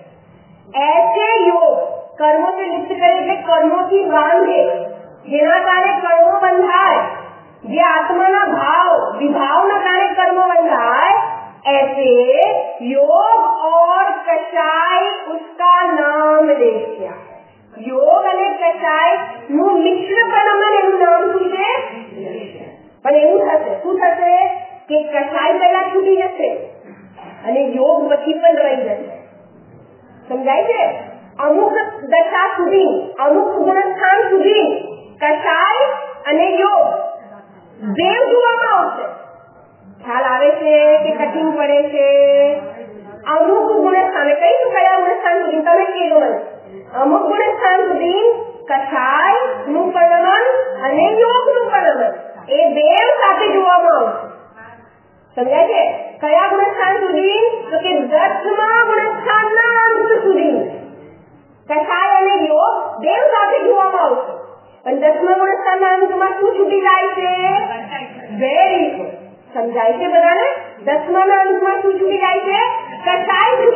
ऐसे योग कर्मों से लिप्त करे એટલે કર્મોથી બાંધે, જેના કારણે કર્મો બંધાય, જે આત્માના ભાવ વિભાવના કારણે કર્મો બંધાય, ऐसे योग और कषाय उसका नाम लेशिया. યોગ અને કષાય નું મિશ્ર પરિણમન એનું નામ શું છે? પણ એવું થશે, શું થશે કે કષાય પહેલા છૂટી જશે અને યોગ પછી પણ રહી જશે. સમજાય છે? અમુક દશા સુધી, અમુક ગુણસ્થાન સુધી કષાય અને યોગ દેવ જોવામાં આવશે. ખ્યાલ આવે છે કે કઠિન પડે છે? અમુક ગુણસ્થાન કહીશું કયા ગુણસ્થાન સુધી તમે કહેજો મને. અમુક ગુણસ્થાન સુધી કષાય નું પરિણમન અને યોગ નું પરિણમન એ દેવ સાથે જોવામાં આવશે. સમજાય છે? કયા ગુણસ્થાન સુધી? તો કે દસમા ગુણસ્થાનના અંત સુધી કષાય અને યોગ દેવ સાથે જોવામાં આવશે. પણ દસમા ગુણસ્થાનના અંતમાં શું છૂટી જાય છે? Very good. સમજાય છે બધાને? દસમાના અંતમાં શું છૂટી જાય છે? કષાય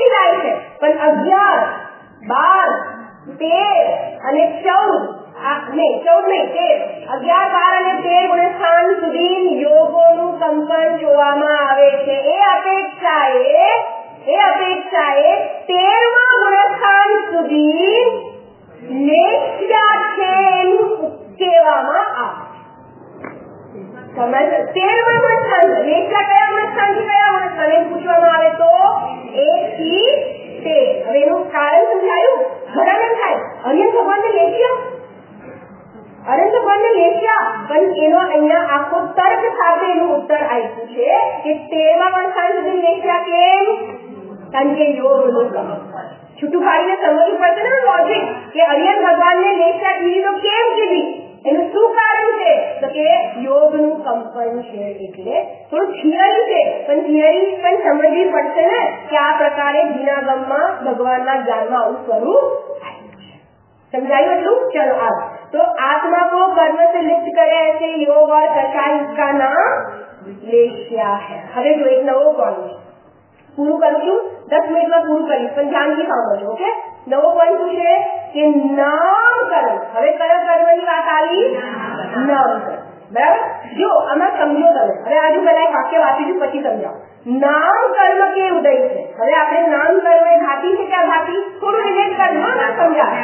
કે તેરમા વર્ષાંત સુધી લેખ્યા કેમ? કારણ કે યોગનું કંપન. છૂટું પાડીને સમજવું પડશે ને લોજિક કે અરિયન ભગવાનને લેખ્યા કીધી તો કેમ કીધી, એનું શું કારણ છે? તો કે યોગનું કંપન છે. એટલે થોડું થિયરી છે, પણ થિયરી પણ સમજવી પડશે ને કે આ પ્રકારે જીનાગમમાં ભગવાનના જ્ઞાનમાં આવું સ્વરૂપ समझाइए એટલું. चलो अब तो आत्मा को कर्म से लिप्त करे ऐसे योग और कषाय इसका नाम लेश्या है. હવે જો એક નવો પોઈન્ટ પૂરું કરું છું, દસ મિનિટમાં પૂરું કરીશ, પણ ધ્યાનથી સાંભળજો. ઓકે, નવો પોઈન્ટ શું છે કે નામ કર્મ. હવે કયો કર્મની વાત આવી? નામ કર્મ. બરાબર. જો આમાં સમજો તમે. હવે આજુ પહેલા એક વાક્ય વાંચીશું પછી સમજાવો. નામ કર્મ કે ઉદય છે. હવે આપણે નામ કર્મ એ ઘાતી છે કે અઘાતી? થોડું રિલેટ કરજો ને સમજાય.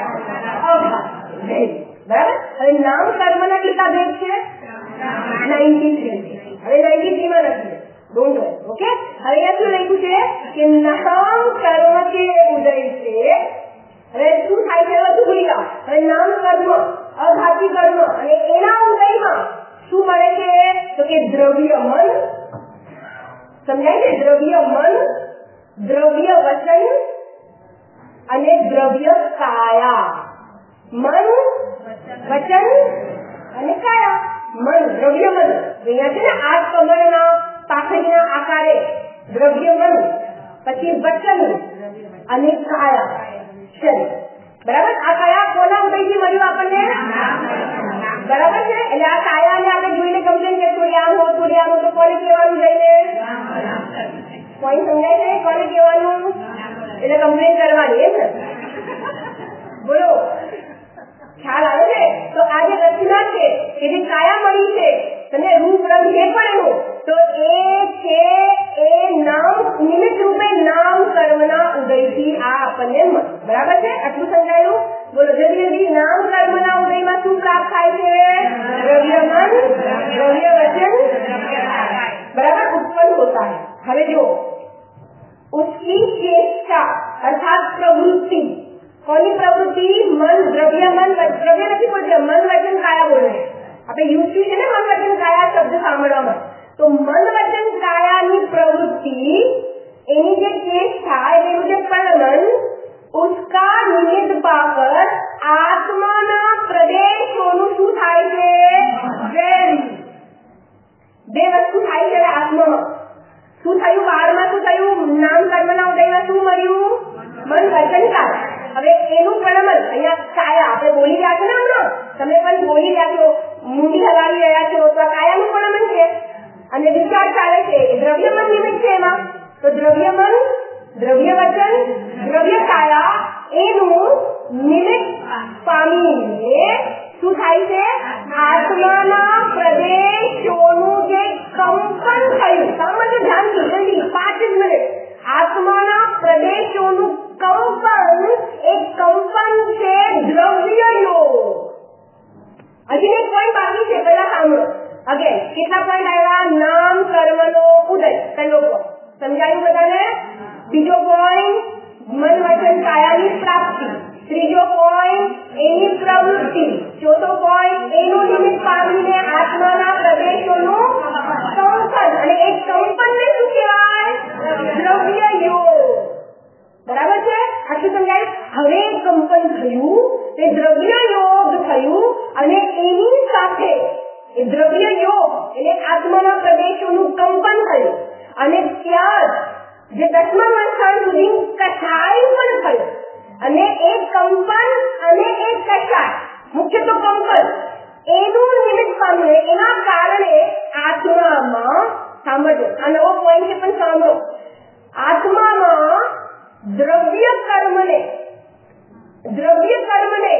બરાબર. હવે નામ કર્મના કેટલા ભેદ છે? Ninety three. હવે નાઇન્ટી થ્રી માં નથી, ડોન્ટ વરી. ઓકે, હવે અહીંયા શું લખ્યું છે કે નામ કર્મ કે ઉદય છે. હવે શું થાય છે બધું ભૂલી જાઓ. હવે નામ કર્મ, અઘાતી કર્મ અને એના ઉદયમાં શું મળે છે? તો કે દ્રવ્ય મન. સમજાય છે? દ્રવ્ય મન, દ્રવ્ય વચન અને દ્રવ્ય કાયા. મન, વચન અને કાયા. મન, દ્રવ્ય મન. અહીંયા છે ને આઠ કમરના પાખડીના આકારે દ્રવ્ય મન, પછી વચન અને કાયા. શરીર. બરાબર. આ કાયા કોના ઉદયથી મળ્યું આપણને? બરાબર છે. એટલે આ કાયાને આપણે જોઈને કમ્પ્લેન કે થોડી આમ હો થોડી આમ હો તો કોને કહેવાનું જઈને? પોઈન્ટ સમજાય છે? કોને કહેવાનું? એટલે કમ્પ્લેન કરવાની. એમ ને? બોલો, ખ્યાલ આવે છે? તો આ જે રચના છે કે જે કાયા મળી છે તમને રૂપ રંગ જે પણ એનું, તો એ છે એ નામ નિમિત્ત રૂપે નામ કર્મના ઉદયથી આ આપણને મળે. બરાબર છે? આટલું સમજાયું? બોલો જલ્દી જલ્દી. નામ કર્મના ઉદયમાં શું પ્રાપ્ત થાય છે? દ્રવ્ય મન, દ્રવ્ય વચન, બરાબર, उत्पन्न होता है. હવે જો उसकी चेष्टा अर्थात प्रवृत्ति. કોની પ્રવૃત્તિ? મન, દ્રવ્ય મન, દ્રવ્ય નથી બોલતી, મન વચન કાયા બોલે. આપણે યુઝ છે ને મન વચન કાયા શબ્દ સાંભળવામાં. તો મન વચન કાયાની પ્રવૃત્તિ, એની જે ચેષ્ટા એનું જે પ્રલંબન, उसका निमित्त पाकर आत्माના પ્રદેશોનું શું થાય છે? વેમ. બે વસ્તુ થાય છે આત્મામાં. શું થયું? બાળમાં શું થયું? નામ કર્મના ઉદયમાં શું મળ્યું? મન વચન કાયા. હવે એનું પ્રલંબન અહીંયા કાયા આપણે બોલી રહ્યા છો ને હમણાં, તમે પણ બોલી રહ્યા છો, મૂંડી હલાવી રહ્યા છો, તો આ કાયાનું પ્રલંબન છે. અને વિચાર ચાલે છે એ દ્રવ્યમન નિમિત્ત છે. એમાં તો દ્રવ્યમન, દ્રવ્ય વચન, દ્રવ્ય કાયા એનું નિમિત્ત પામીને શું થાય છે? આત્માના પ્રદેશોનું જે કંપન થયું. સામાન્ય ધ્યાનથી જલ્દી પાંચ જ મિનિટ. આત્માના પ્રદેશોનું કંપન, એ કંપન છે દ્રવ્ય યોગ. હજી એક પોઈન્ટ બાકી છે, પહેલા સાંભળો. અગેન કેટલા પોઈન્ટ આવ્યા? નામ કર્મનો ઉદય પહેલો પોઈન્ટ સમજાયું બધાને? બીજો પોઈન્ટ મન વચન કાયાની પ્રાપ્તિ. ત્રીજો પોઈન્ટ એની પ્રવૃત્તિ. ચોથો પોઈન્ટ એનું નિમિત્ત પામીને આત્માના પ્રદેશોનું કંપન. અને એ કંપનને શું કહેવાય? દ્રવ્ય યોગ. બરાબર છે? આટલું સમજાય? હવે કંપન થયું, તે દ્રવ્ય યોગ થયું, અને એની સાથે એ દ્રવ્ય યોગ એટલે આત્માના પ્રદેશોનું કંપન થયું. અને ત્યાર જે દસમા વર્ષાંત સુધી કષાય પણ થયું. અને એ કંપન અને એ કષાય, મુખ્ય તો કંપન, એનું નિમિત્ત પામીને એના કારણે આત્મામાં, સાંભળો આ નવો પોઈન્ટ છે પણ સાંભળો, આત્મામાં દ્રવ્ય કર્મને દ્રવ્ય કર્મને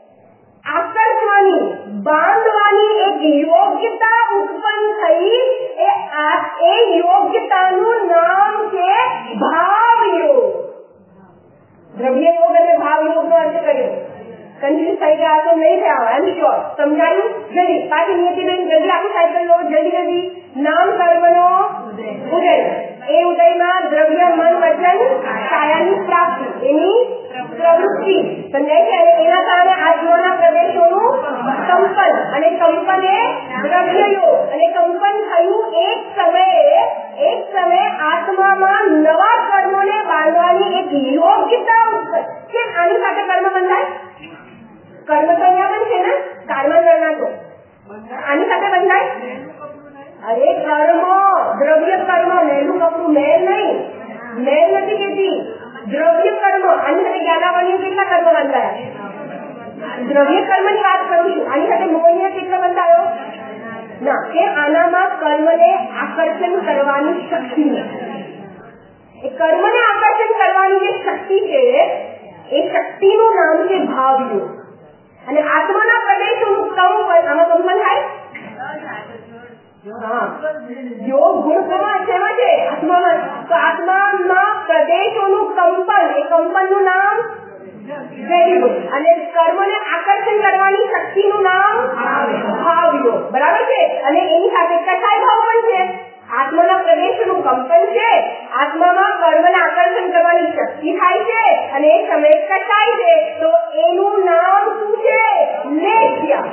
આકર્ષવાની, બાંધવાની એક યોગ્યતા ઉત્પન્ન થઈ. એ એ યોગ્યતાનું નામ છે ભાવ યોગ. દ્રવ્ય યોગ અને ભાવ યોગ નો અર્થ કર્યો. કન્ફ્યુઝ થઈ ગયા તો નહીં થયા, આઈ એમ શ્યોર. સમજાયું? જલ્દી પાછી નીતિબેન જલ્દી આખું સાયકલ લો, જલ્દી જલ્દી. નામ કર્મનો ઉદય, એ ઉદયમાં દ્રવ્ય મન વચન કાયાની પ્રાપ્તિ, એની પ્રવૃત્તિ સમજાય છે. અને એના કારણે આત્માના પ્રદેશોનું કંપન કંપન અને કંપન એ દ્રવ્ય યોગ અને કંપન થયું એક સમયે એક સમયે આત્મામાં નવા કર્મોને બાંધવાની એક યોગ્યતા ઉત્પન્ન કે આની સાથે કર્મ બંધાય. કર્મ તો અહીંયા પણ છે ને કારમાં કરના તો આની સાથે બંધાય. અરે કર્મ દ્રવ્ય કર્મ મેલું કપડું મેલ નહીં મેલ નથી કેતી દ્રવ્ય કર્મ આની સાથે જ્ઞાનાવલીઓ કેટલા કર્મ બંધાયા. દ્રવ્ય કર્મની વાત કરું છું આની સાથે મોહનીય કેટલો બંધાયો ના કે આનામાં કર્મને આકર્ષણ કરવાની શક્તિ નથી. એ કર્મને આકર્ષણ કરવાની જે શક્તિ છે એ શક્તિનું નામ છે ભાવયોગ. અને આત્માના પ્રદેશોનું કંપન આમાં કંપન થાય. હા યોગ ગુણ શેમાં છે આત્મામાં. તો આત્મામાં પ્રદેશોનું કંપન એ કંપનનું નામ વેરી ગુડ. અને કર્મને આકર્ષણ કરવાની શક્તિનું નામ ભાવયોગ. બરાબર છે. અને એની સાથે કસાય ભાવ પણ છે. આત્માના પ્રદેશોનું કંપન છે આત્મામાં કર્મને આકર્ષણ કરવાની શક્તિ થાય છે અને એ સમય કસાય છે તો એનું નામ શું છે લેસ્યા.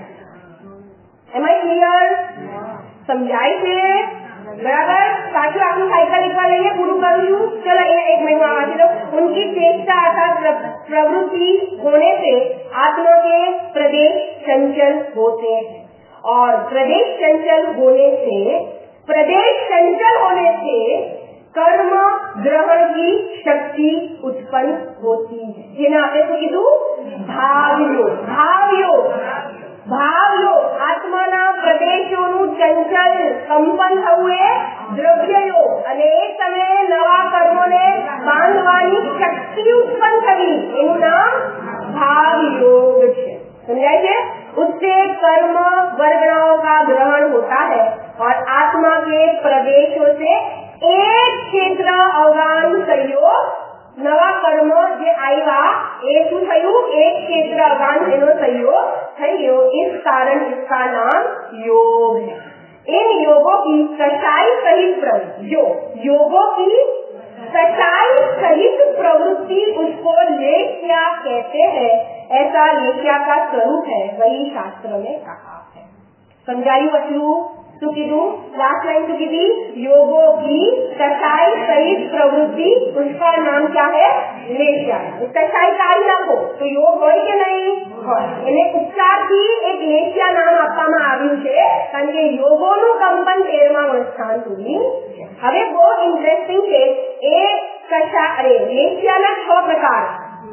એમ આઈ ક્લિયર? સમજાય છે बराबर. साथियों आपकी साइकिल एक बार लेंगे पूरी करूँ. चलो एक महीना वांची दो. उनकी चेष्टा अर्थात प्रवृत्ति होने से आत्मा के प्रदेश चंचल होते हैं और प्रदेश चंचल होने से प्रदेश चंचल होने से कर्म ग्रहण की शक्ति उत्पन्न होती है. जिन्हें आपने तो कीधु भावयोग. भावयोग ભાવયોગ આત્માના પ્રદેશોનું ચંચલ કંપન થવું એ દ્રવ્યયોગ અને એ સમયે નવા કર્મોને બાંધવાની શક્તિ ઉત્પન્ન થવી એનું નામ भावयोग છે. समझाए છે? उससे कर्म वर्गणाओं का ग्रहण होता है और आत्मा के प्रदेशों से एक क्षेत्र अवगान सहयोग नवा कर्म जे आया ए शू थयु एक क्षेत्र अवगान एनो सहयोग थयो. इस कारण इसका नाम योग है. इन योगों की कसाई सहित प्रवृत्ति जो योगों की कसाई सहित प्रवृत्ति उसको लेख्या कहते हैं. ऐसा लेख्या का स्वरूप है वही शास्त्र में कहा है. समझायु बच्चों? तो कीधु लास्ट लाइन तो कीधी योगों की कसाई सहित प्रवृत्ति उसका नाम क्या है लेख्या. कसाई काढ़ी नाखो तो योग होय के नहीं होय. એને ઉપચારથી એક લેખ્યા નામ આપવામાં આવ્યું છે કારણ કે યોગોનું કંપન તેરમા સ્થાન સુધી છે. હવે બહુ ઇન્ટરેસ્ટિંગ છે એ કશા અરે લેખ્યાના છ પ્રકાર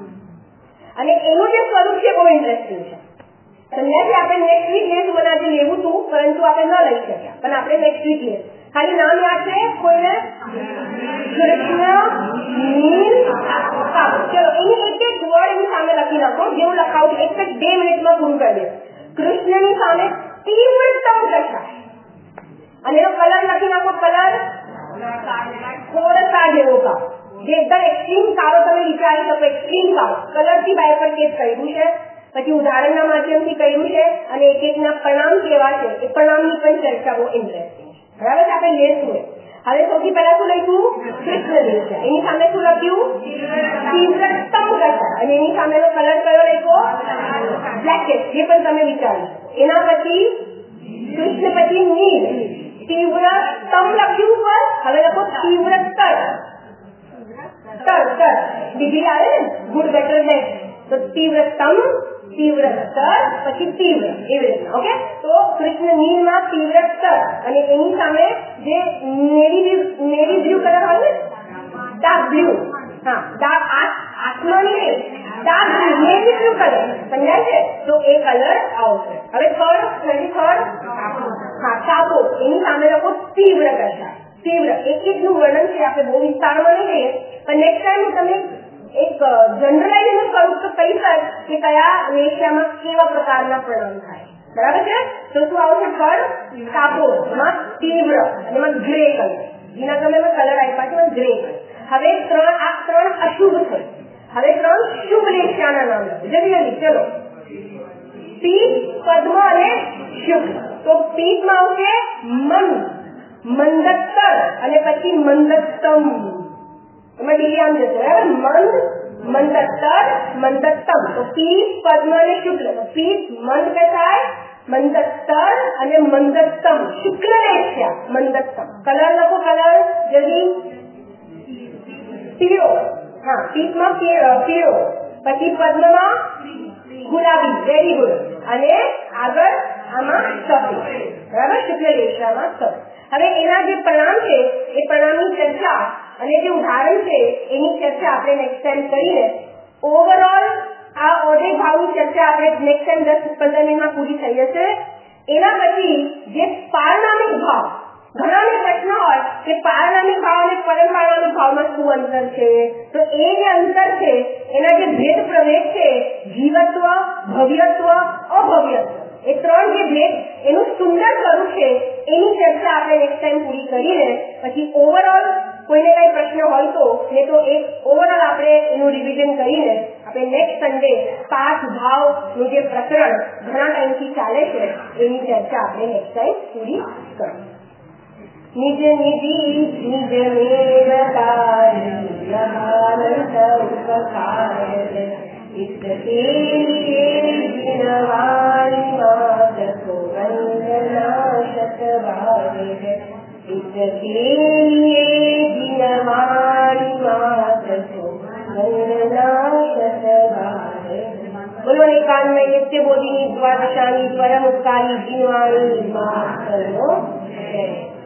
અને એનું જે સ્વરૂપ છે બહુ ઇન્ટરેસ્ટિંગ છે. समझा कि आपने नेक्स्ट वीक लेस बना के लेवू तू परंतु आपने न लई शक्या पण आपने नेक्स्ट वीक लेस खाली नाम याद है कोઈને કૃષ્ણ નીલ કાળો. ચલો એની એક એક વર્ડ એની સામે લખી નાખો જેવું લખાવું એક એક બે મિનિટમાં પૂરું કરી દે. કૃષ્ણની સામે તીવ્રતમ કશા અને એનો કલર લખી નાખો. કલર થોડસા જેવો કા જે એકદમ એક્સ્ટ્રીમ કાળો તમે વિચારી શકો. એક્સ્ટ્રીમ કાળો કલરથી બાયફર્કેટ કર્યું છે. પછી ઉદાહરણના માધ્યમથી કહ્યું છે અને એક એકના પરિણામ કેવા છે એ પરિણામની પણ ચર્ચા બહુ ઇન્ટરેસ્ટિંગ છે. બરાબર છે. આપણે લેશું. હવે સૌથી પહેલા શું લખ્યું કૃષ્ણ લેશે. એની સામે શું લખ્યું તીવ્રતમ કશા અને એની સામેનો કલર કયો લખ્યો બ્લેકેટ જે પણ તમે વિચારી. એના પછી કૃષ્ણ પછી નીલ તીવ્રતમ લખ્યું પર હવે લખો તીવ્રતર તર તર ડિગ્રી આવે ને ગુડ બેટર બેસ્ટ. તો તીવ્રતમ તીવ્રતર પછી તીવ્ર એવી રીતના. ઓકે. તો કૃષ્ણ નીલમાં તીવ્રતર અને એની સામે જે નેવી નેવી બ્લુ કલર હોય ને ડાર્ક બ્લુ. હા ડાર્ક આત્માની dark blue navy blue colour સમજાય છે. તો એ કલર આવશે. હવે થર્ડ થર્ટી થર્ડ હા કાપો એની સામે લખો તીવ્ર કશા. તીવ્ર એક એકનું વર્ણન છે આપણે બહુ વિસ્તારમાં નહીં જઈએ પણ નેક્સ્ટ ટાઈમ હું તમને એક જનરલાઇઝેશન કરું તો કહી શક કે કયા લેખ્યામાં કેવા પ્રકારના પરિણામ થાય. બરાબર છે. તો શું આવશે ફળ કાપો એમાં તીવ્ર અને એમાં ગ્રે કલર જેના તમે કલર આપ્યા છે ગ્રે કલર. હવે ત્રણ આ ત્રણ અશુભ થયું. હવે ત્રણ શુભ લેખ્યાના નામ જલ્દી જલ્દી ચલો. પીત પદ્મ અને શુભ. તો પીતમાં આવશે મન મંદત્તર અને પછી મંદત્તમ. એમાં ડીલી આમ જશે બરાબર. મંદ मंदत्तर मंदत्तम तो पीत पद्म ने शुक्ल तो पीत मंद कैसा है मंदत्तर અને મંદત્તમ શુક્લ રેખ્યા મંદત્તમ કલર લખો કલર જલ્દી પીળો હા પીતમાં પીળો પછી પદ્મમાં ગુલાબી વેરી ગુડ અને આગળ આમાં સફેદ બરાબર શુક્લ રેખામાં સફેદ હવે એના જે પરિણામ છે એ પરિણામની ચર્ચા અને જે ઉદાહરણ છે એની ચર્ચા આપણે નેક્સ્ટ ટાઈમ કરીને ઓવરઓલ આ ઓડે ભાવની ચર્ચા આપણે નેક્સ્ટ ટાઈમ દસ પંદર મિનિટમાં પૂરી થઈ જશે એના પછી જે પારણામિક ભાવ ઘણાને પ્રશ્ન હોય કે પારણામિક ભાવ અને પરમપારણામિક ભાવમાં શું અંતર છે તો એ જે અંતર છે એના જે ભેદ પ્રભેદ છે જીવત્વ ભવ્યત્વ અભવ્યત્વ એ ત્રણ જે ભેદ એનું સુંદર સ્વરૂપ છે એની ચર્ચા આપણે નેક્સ્ટ ટાઈમ પૂરી કરીને પછી ઓવરઓલ કોઈને કઈ પ્રશ્ન હોય તો ને તો એક ઓવરઓલ આપણે એનું રિવિઝન કરીને આપણે નેક્સ્ટ સન્ડે પાંચ ભાવનું જે પ્રકરણ ઘણા ટાઈમથી ચાલે છે એની ચર્ચા આપણે નેક્સ્ટ ટાઈમ પૂરી કરીશું निज निधि निज मेर कार्यानंत उपकार इसके लिए जिनवाणी मात को वंदना शतवारे इसके लिए जिनवाणी मात को वंदना शतवारे बोलो एकान्वय नित्य बोधिनी द्वादशानी परम उपकारी जिनवाणी मात नो जय।